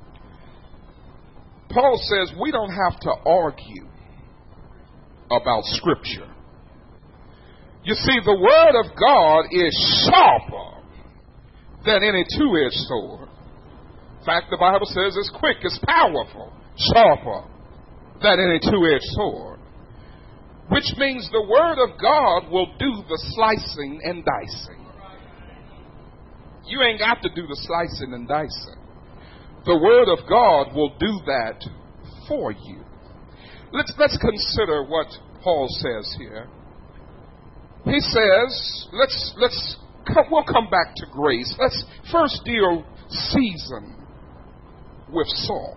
Paul says we don't have to argue about Scripture. You see, the Word of God is sharper than any two-edged sword. fact, the Bible says it's quick, it's powerful, sharper than any two-edged sword. Which means the Word of God will do the slicing and dicing. You ain't got to do the slicing and dicing. The Word of God will do that for you. Let's, let's consider what Paul says here. He says, let's, let's, come, we'll come back to grace. Let's first deal season with salt.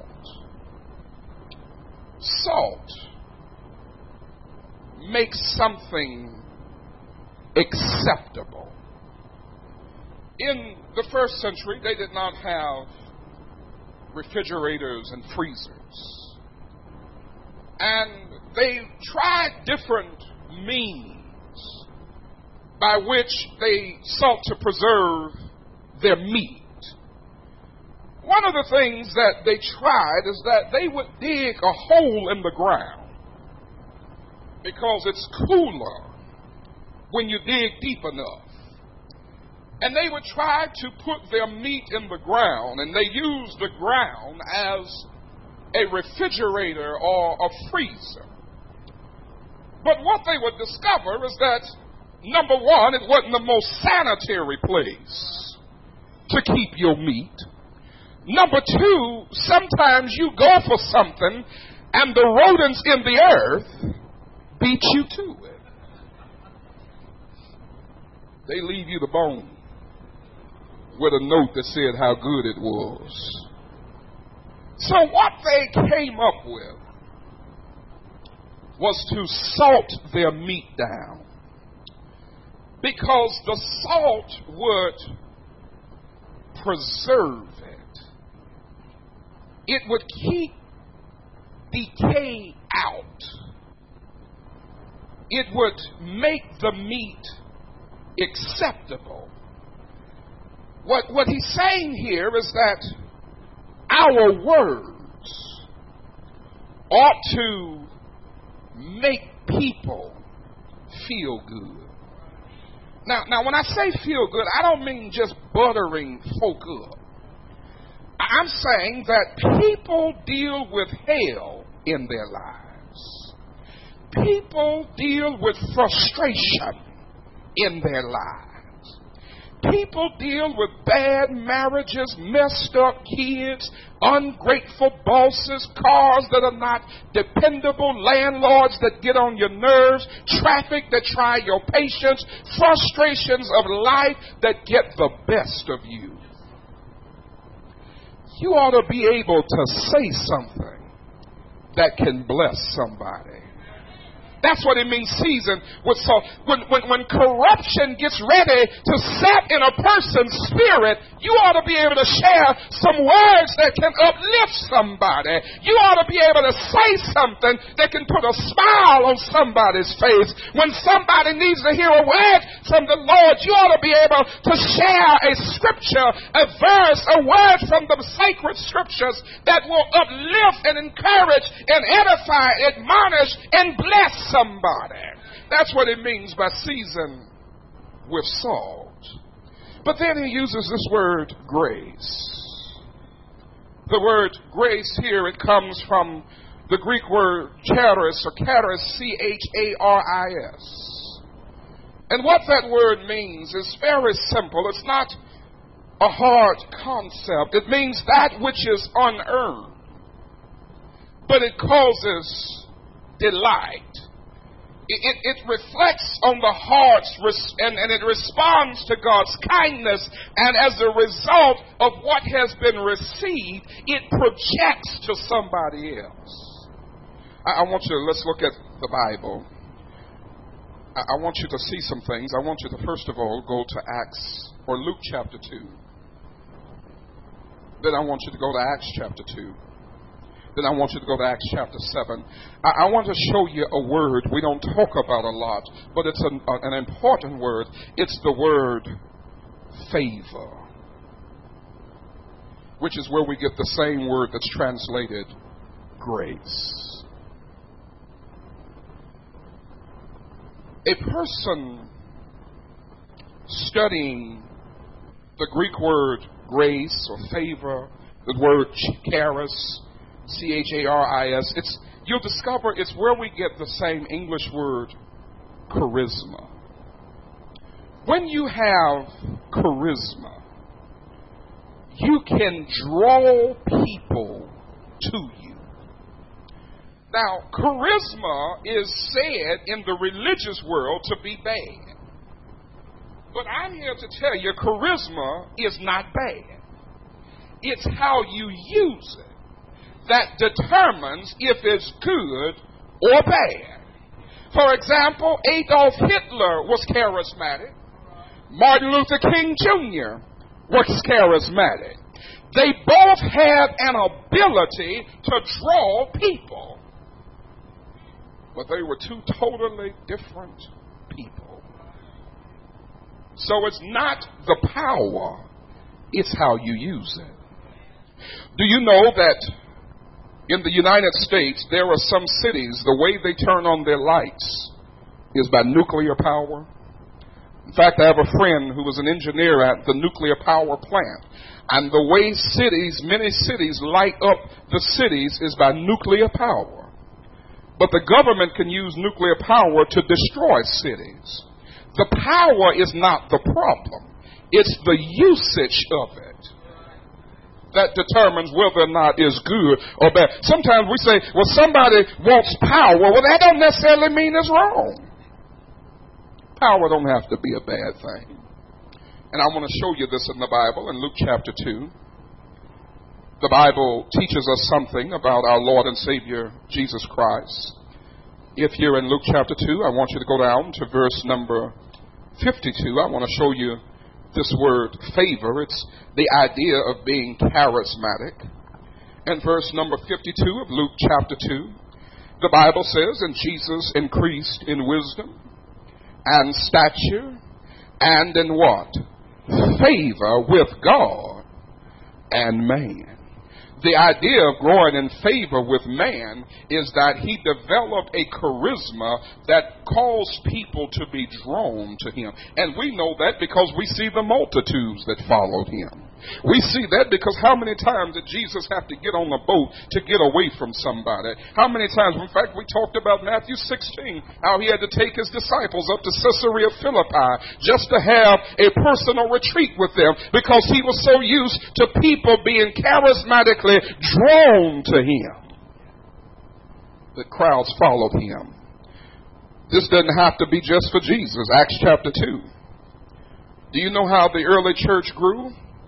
Salt makes something acceptable. In the first century, they did not have refrigerators and freezers. And they tried different means by which they sought to preserve their meat. One of the things that they tried is that they would dig a hole in the ground because it's cooler when you dig deep enough. And they would try to put their meat in the ground, and they used the ground as a refrigerator or a freezer. But what they would discover is that, number one, it wasn't the most sanitary place to keep your meat. Number two, sometimes you go for something and the rodents in the earth beat you to it. They leave you the bone with a note that said how good it was. So what they came up with was to salt their meat down, because the salt would preserve it. It would keep decay out. It would make the meat acceptable. What, what he's saying here is that our words ought to make people feel good. Now, now, when I say feel good, I don't mean just buttering folk up. I'm saying that people deal with hell in their lives. People deal with frustration in their lives. People deal with bad marriages, messed up kids, ungrateful bosses, cars that are not dependable, landlords that get on your nerves, traffic that try your patience, frustrations of life that get the best of you. You ought to be able to say something that can bless somebody. That's what it means, season with salt. When, when, when corruption gets ready to set in a person's spirit, you ought to be able to share some words that can uplift somebody. You ought to be able to say something that can put a smile on somebody's face. When somebody needs to hear a word from the Lord, you ought to be able to share a scripture, a verse, a word from the sacred scriptures that will uplift and encourage and edify, admonish, and bless somebody. That's what it means by season with salt. But then he uses this word grace. The word grace here, it comes from the Greek word charis, or charis, C H A R I S. And what that word means is very simple. It's not a hard concept. It means that which is unearned, but it causes delight. It, it, it reflects on the heart's res- and, and it responds to God's kindness, and as a result of what has been received, it projects to somebody else. I, I want you to, let's look at the Bible. I, I want you to see some things. I want you to first of all go to Acts or Luke chapter two. Then I want you to go to Acts chapter two. Then I want you to go to Acts chapter seven. I, I want to show you a word we don't talk about a lot, but it's an, uh, an important word. It's the word favor, which is where we get the same word that's translated grace. A person studying the Greek word grace or favor The word charis, C H A R I S, it's, you'll discover it's where we get the same English word charisma. When you have charisma, you can draw people to you. Now, charisma is said in the religious world to be bad. But I'm here to tell you, charisma is not bad. It's how you use it that determines if it's good or bad. For example, Adolf Hitler was charismatic. Martin Luther King Junior was charismatic. They both had an ability to draw people. But they were two totally different people. So it's not the power, it's how you use it. Do you know that in the United States, there are some cities, the way they turn on their lights is by nuclear power? In fact, I have a friend who was an engineer at the nuclear power plant. And the way cities, many cities light up the cities is by nuclear power. But the government can use nuclear power to destroy cities. The power is not the problem. It's the usage of it that determines whether or not it's good or bad. Sometimes we say, well, somebody wants power. Well, that don't necessarily mean it's wrong. Power don't have to be a bad thing. And I want to show you this in the Bible in Luke chapter two. The Bible teaches us something about our Lord and Savior, Jesus Christ. If you're in Luke chapter two, I want you to go down to verse number fifty-two. I want to show you this word favor. It's the idea of being charismatic. And verse number fifty-two of Luke chapter two, the Bible says, and Jesus increased in wisdom and stature and in what? Favor with God and man. The idea of growing in favor with man is that he developed a charisma that caused people to be drawn to him. And we know that because we see the multitudes that followed him. We see that because how many times did Jesus have to get on a boat to get away from somebody? How many times? In fact, we talked about Matthew sixteen, how he had to take his disciples up to Caesarea Philippi just to have a personal retreat with them because he was so used to people being charismatically drawn to him that crowds followed him. This doesn't have to be just for Jesus. Acts chapter two. Do you know how the early church grew?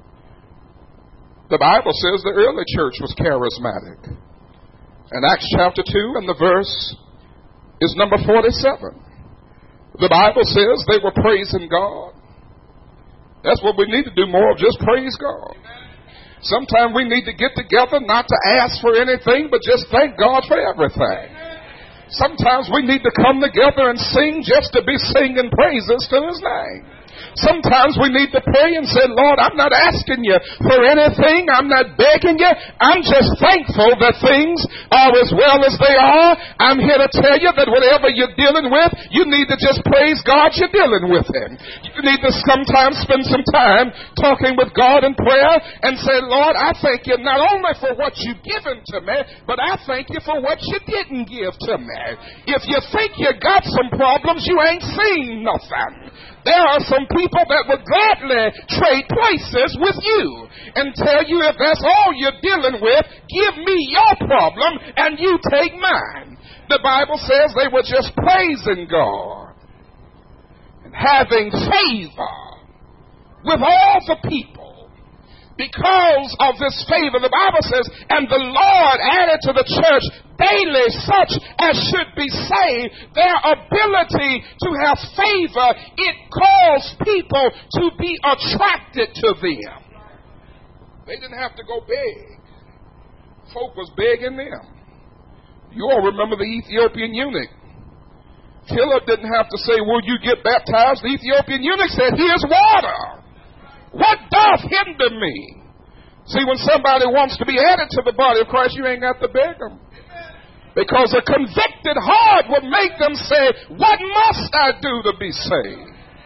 The Bible says the early church was charismatic. And Acts chapter two and the verse is number forty-seven. The Bible says they were praising God. That's what we need to do more of, just praise God. Sometimes we need to get together not to ask for anything, but just thank God for everything. Sometimes we need to come together and sing just to be singing praises to his name. Sometimes we need to pray and say, Lord, I'm not asking you for anything. I'm not begging you. I'm just thankful that things are as well as they are. I'm here to tell you that whatever you're dealing with, you need to just praise God you're dealing with him. You need to sometimes spend some time talking with God in prayer and say, Lord, I thank you not only for what you've given to me, but I thank you for what you didn't give to me. If you think you got some problems, you ain't seen nothing. There are some people that would gladly trade places with you and tell you if that's all you're dealing with, give me your problem and you take mine. The Bible says they were just praising God and having favor with all the people. Because of this favor, the Bible says, and the Lord added to the church daily such as should be saved. Their ability to have favor, it caused people to be attracted to them. They didn't have to go beg. Folk was begging them. You all remember the Ethiopian eunuch. Philip didn't have to say, will you get baptized? The Ethiopian eunuch said, here's water. What doth hinder me? See, when somebody wants to be added to the body of Christ, you ain't got to beg them. Because a convicted heart would make them say, what must I do to be saved?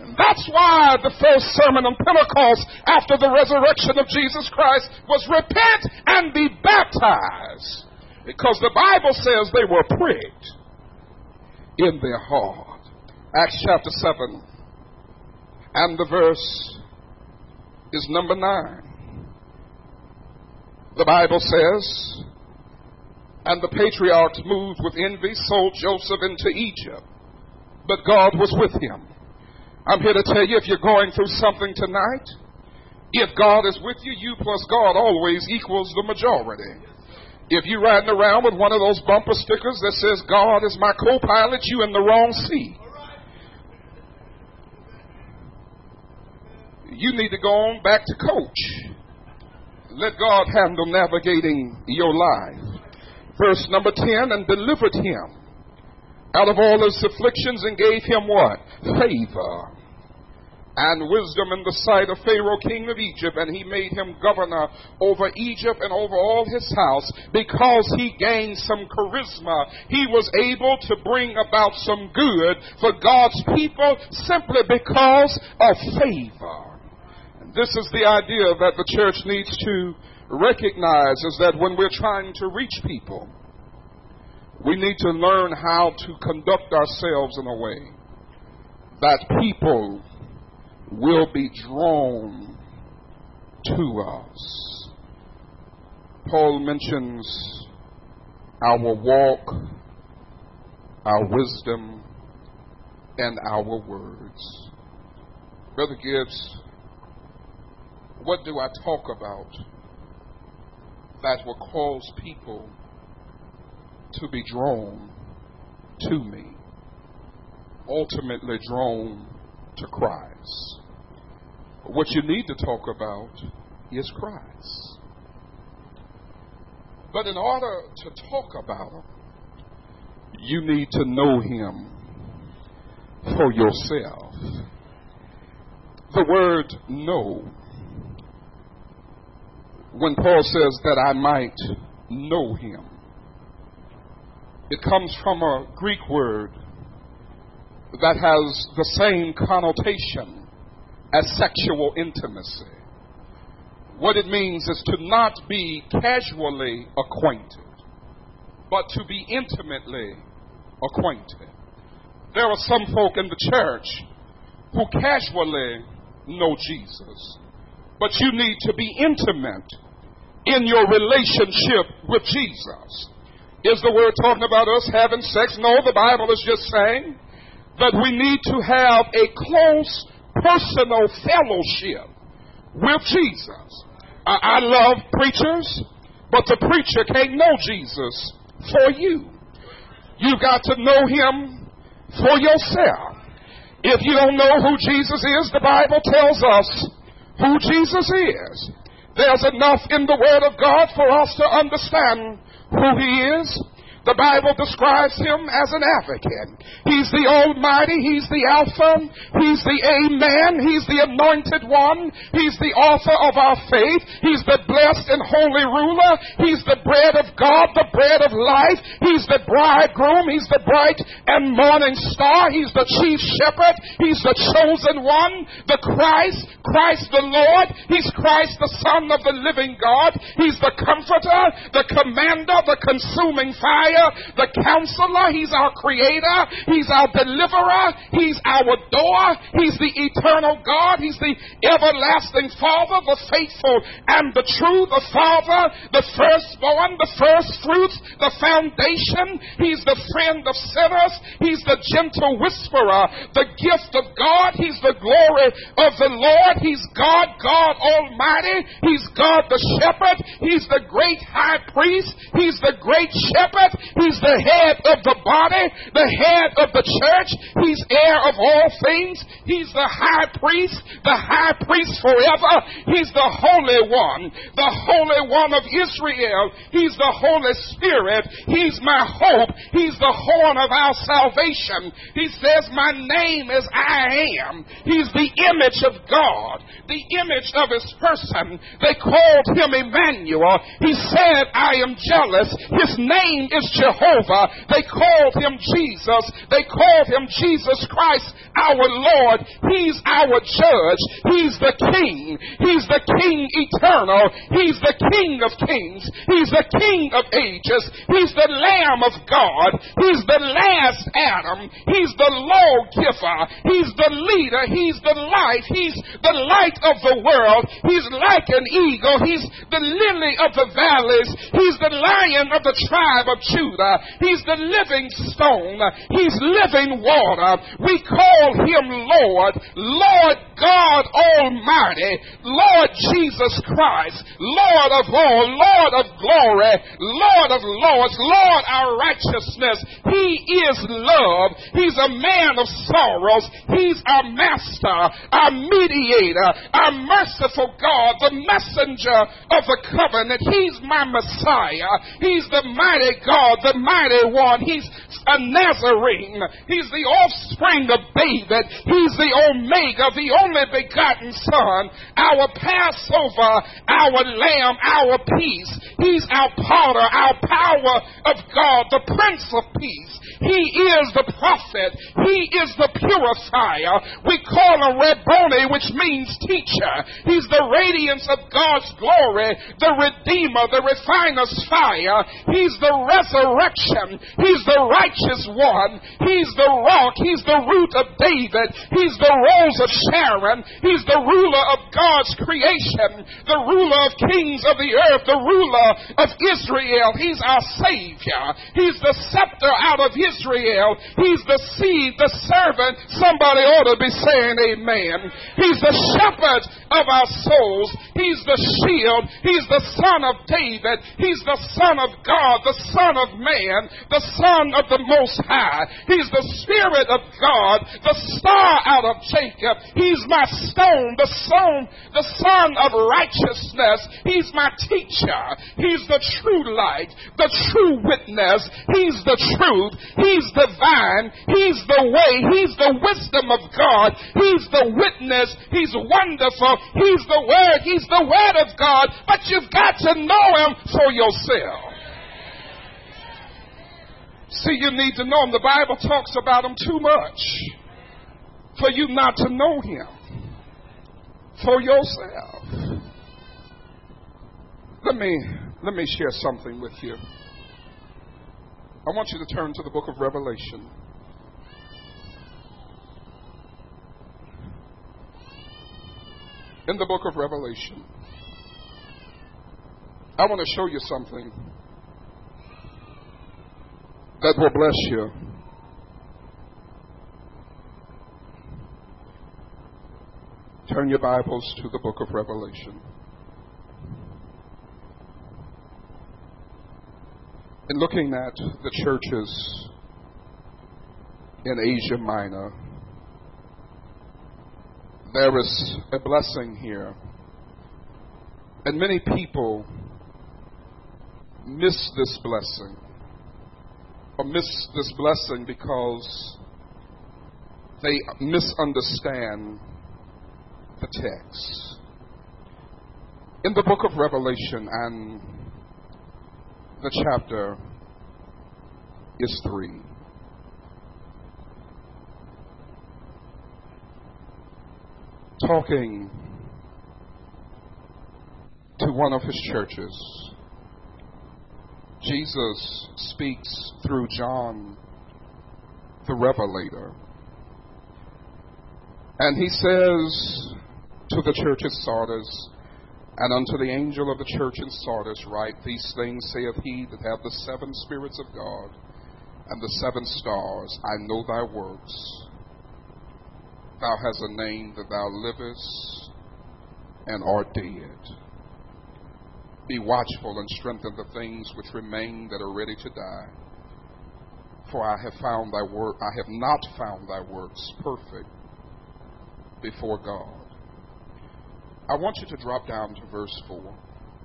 That's why the first sermon on Pentecost after the resurrection of Jesus Christ was repent and be baptized. Because the Bible says they were pricked in their heart. Acts chapter seven and the verse is number nine. The Bible says, and the patriarchs moved with envy, sold Joseph into Egypt, but God was with him. I'm here to tell you, if you're going through something tonight, if God is with you, you plus God always equals the majority. If you're riding around with one of those bumper stickers that says, God is my co-pilot, you in the wrong seat. You need to go on back to coach. Let God handle navigating your life. Verse number ten, and delivered him out of all his afflictions and gave him what? Favor and wisdom in the sight of Pharaoh, king of Egypt, and he made him governor over Egypt and over all his house. Because he gained some charisma, he was able to bring about some good for God's people simply because of favor. And this is the idea that the church needs to recognize, is that when we're trying to reach people, we need to learn how to conduct ourselves in a way that people will be drawn to us. Paul mentions our walk, our wisdom, and our words. Brother Gibbs, what do I talk about that will cause people to be drawn to me, ultimately drawn to Christ? What you need to talk about is Christ. But in order to talk about him, you need to know him for yourself. The word know, when Paul says that I might know him, it comes from a Greek word that has the same connotation as sexual intimacy. What it means is to not be casually acquainted, but to be intimately acquainted. There are some folk in the church who casually know Jesus, but you need to be intimate in your relationship with Jesus. Is the word talking about us having sex? No, the Bible is just saying that we need to have a close personal fellowship with Jesus. I, I love preachers, but the preacher can't know Jesus for you. You've got to know him for yourself. If you don't know who Jesus is, the Bible tells us who Jesus is. There's enough in the Word of God for us to understand who he is. The Bible describes him as an advocate. He's the Almighty. He's the Alpha. He's the Amen. He's the Anointed One. He's the author of our faith. He's the blessed and holy ruler. He's the bread of God, the bread of life. He's the bridegroom. He's the bright and morning star. He's the chief shepherd. He's the chosen one, the Christ, Christ the Lord. He's Christ, the Son of the living God. He's the comforter, the commander, the consuming fire, the counselor. He's our creator. He's our deliverer. He's our door. He's the eternal God. He's the everlasting Father, the faithful and the true, the Father, the firstborn, the first fruits, the foundation. He's the friend of sinners. He's the gentle whisperer, the gift of God. He's the glory of the Lord. He's God, God Almighty. He's God the shepherd. He's the great high priest. He's the great shepherd. He's the head of the body, the head of the church. He's heir of all things. He's the high priest, the high priest forever. He's the Holy One, the Holy One of Israel. He's the Holy Spirit. He's my hope. He's the horn of our salvation. He says, my name is I Am. He's the image of God, the image of his person. They called him Emmanuel. He said, I am jealous. His name is Jehovah. They called him Jesus. They called him Jesus Christ, our Lord. He's our judge. He's the King. He's the King eternal. He's the King of kings. He's the King of ages. He's the Lamb of God. He's the last Adam. He's the lawgiver. He's the leader. He's the light. He's the light of the world. He's like an eagle. He's the lily of the valleys. He's the lion of the tribe of Judah. He's the living stone. He's living water. We call him Lord. Lord God Almighty. Lord Jesus Christ. Lord of all. Lord of glory. Lord of lords. Lord our righteousness. He is love. He's a man of sorrows. He's our master, our mediator, our merciful God, the messenger of the covenant. He's my Messiah. He's the mighty God, the mighty one. He's a Nazarene. He's the offspring of David. He's the Omega, the only begotten Son, our Passover, our Lamb, our peace. He's our potter, our power of God, the Prince of Peace. He is the prophet. He is the purifier. We call him Rabboni, which means teacher. He's the radiance of God's glory, the Redeemer, the refiner's fire. He's the resurrection. He's the righteous one. He's the rock. He's the root of David. He's the rose of Sharon. He's the ruler of God's creation, the ruler of kings of the earth, the ruler of Israel. He's our Savior. He's the scepter out of Israel. He's the seed, the servant. Somebody ought to be saying amen. He's the shepherd of our souls. He's the shield. He's the son of David. He's the son of God, the son of man, the son of the Most High. He's the Spirit of God, the star out of Jacob. He's my stone, the son, the son of righteousness. He's my teacher. He's the true light, the true witness. He's the truth. He's the vine. He's the way. He's the wisdom of God. He's the witness. He's wonderful. He's the word. He's the word of God. But you've got to know him for yourself. See, you need to know him. The Bible talks about him too much for you not to know him for yourself. Let me, let me share something with you. I want you to turn to the book of Revelation. In the book of Revelation, I want to show you something that will bless you. Turn your Bibles to the book of Revelation. In looking at the churches in Asia Minor, there is a blessing here. And many people miss this blessing, or miss this blessing because they misunderstand the text. In the book of Revelation, and the chapter is three. Talking to one of his churches, Jesus speaks through John the Revelator. And he says to the church at Sardis, and unto the angel of the church in Sardis write, these things saith he that hath the seven spirits of God and the seven stars. I know thy works. Thou hast a name that thou livest and art dead. Be watchful and strengthen the things which remain that are ready to die. For I have found thy work, I have not found thy works perfect before God. I want you to drop down to verse four.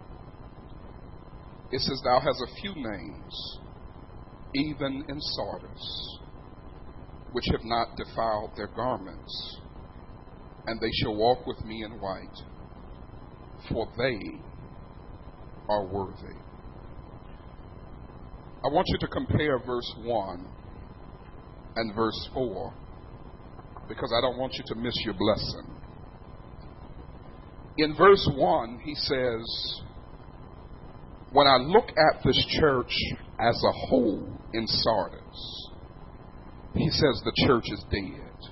It says, thou hast a few names, even in Sardis, which have not defiled their garments, and they shall walk with me in white, for they are worthy. I want you to compare verse one and verse four, because I don't want you to miss your blessing. In verse one, he says, when I look at this church as a whole in Sardis, he says the church is dead.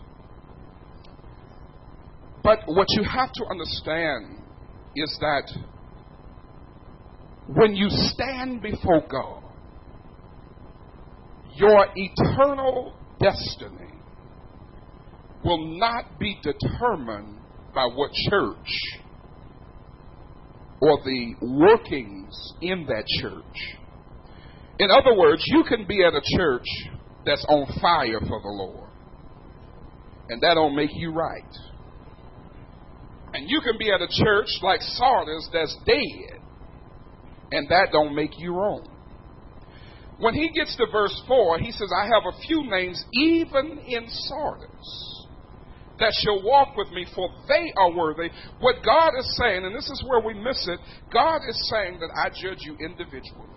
But what you have to understand is that when you stand before God, your eternal destiny will not be determined by what church or the workings in that church. In other words, you can be at a church that's on fire for the Lord, and that don't make you right. And you can be at a church like Sardis that's dead, and that don't make you wrong. When he gets to verse four, he says, I have a few names even in Sardis that shall walk with me, for they are worthy. What God is saying, and this is where we miss it, God is saying that I judge you individually.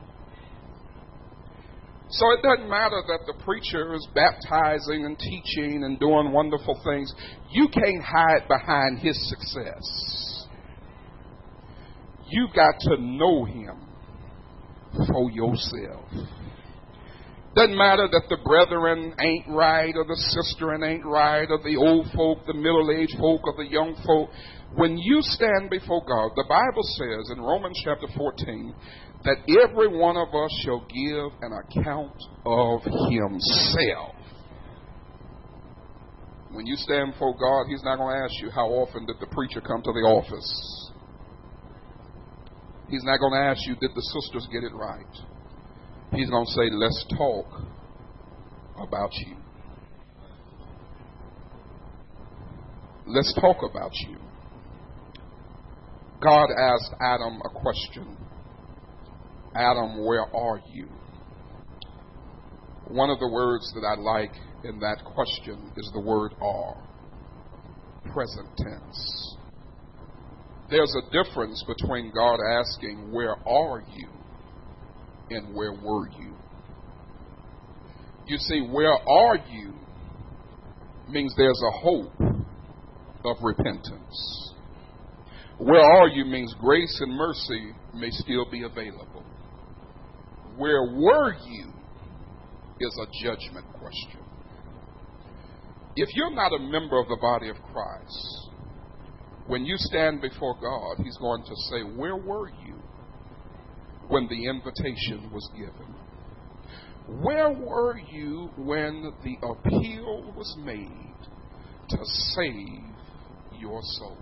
So it doesn't matter that the preacher is baptizing and teaching and doing wonderful things. You can't hide behind his success. You got to know him for yourself. Doesn't matter that the brethren ain't right, or the sister ain't right, or the old folk, the middle-aged folk, or the young folk. When you stand before God, the Bible says in Romans chapter fourteen that every one of us shall give an account of himself. When you stand before God, he's not going to ask you how often did the preacher come to the office. He's not going to ask you, did the sisters get it right? He's going to say, let's talk about you. Let's talk about you. God asked Adam a question. Adam, where are you? One of the words that I like in that question is the word are. Present tense. There's a difference between God asking, where are you? And where were you? You see, where are you means there's a hope of repentance. Where are you means grace and mercy may still be available. Where were you is a judgment question. If you're not a member of the body of Christ, when you stand before God, he's going to say, where were you when the invitation was given? Where were you when the appeal was made to save your soul?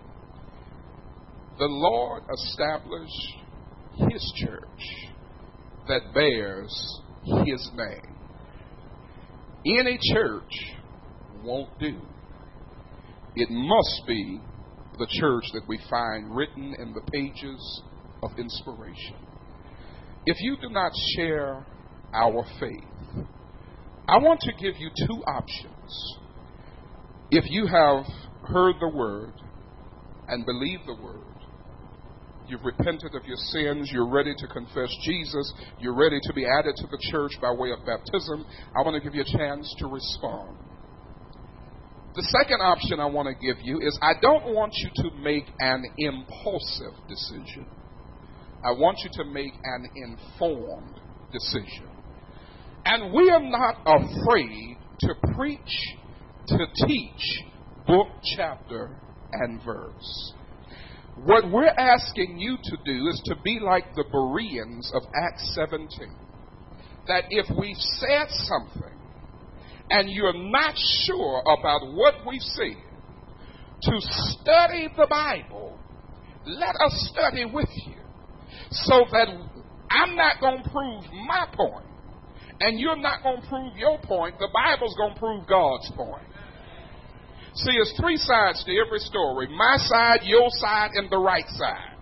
The Lord established his church that bears his name. Any church won't do. It must be the church that we find written in the pages of inspiration. If you do not share our faith, I want to give you two options. If you have heard the word and believe the word, you've repented of your sins, you're ready to confess Jesus, you're ready to be added to the church by way of baptism, I want to give you a chance to respond. The second option I want to give you is I don't want you to make an impulsive decision. I want you to make an informed decision. And we are not afraid to preach, to teach, book, chapter, and verse. What we're asking you to do is to be like the Bereans of Acts seventeen. That if we've said something and you're not sure about what we've said, to study the Bible, let us study with you. So that I'm not going to prove my point, and you're not going to prove your point. The Bible's going to prove God's point. See, there's three sides to every story. My side, your side, and the right side.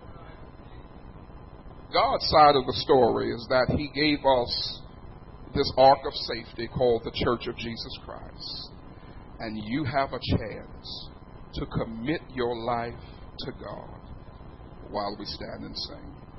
God's side of the story is that he gave us this ark of safety called the Church of Jesus Christ. And you have a chance to commit your life to God while we stand and sing.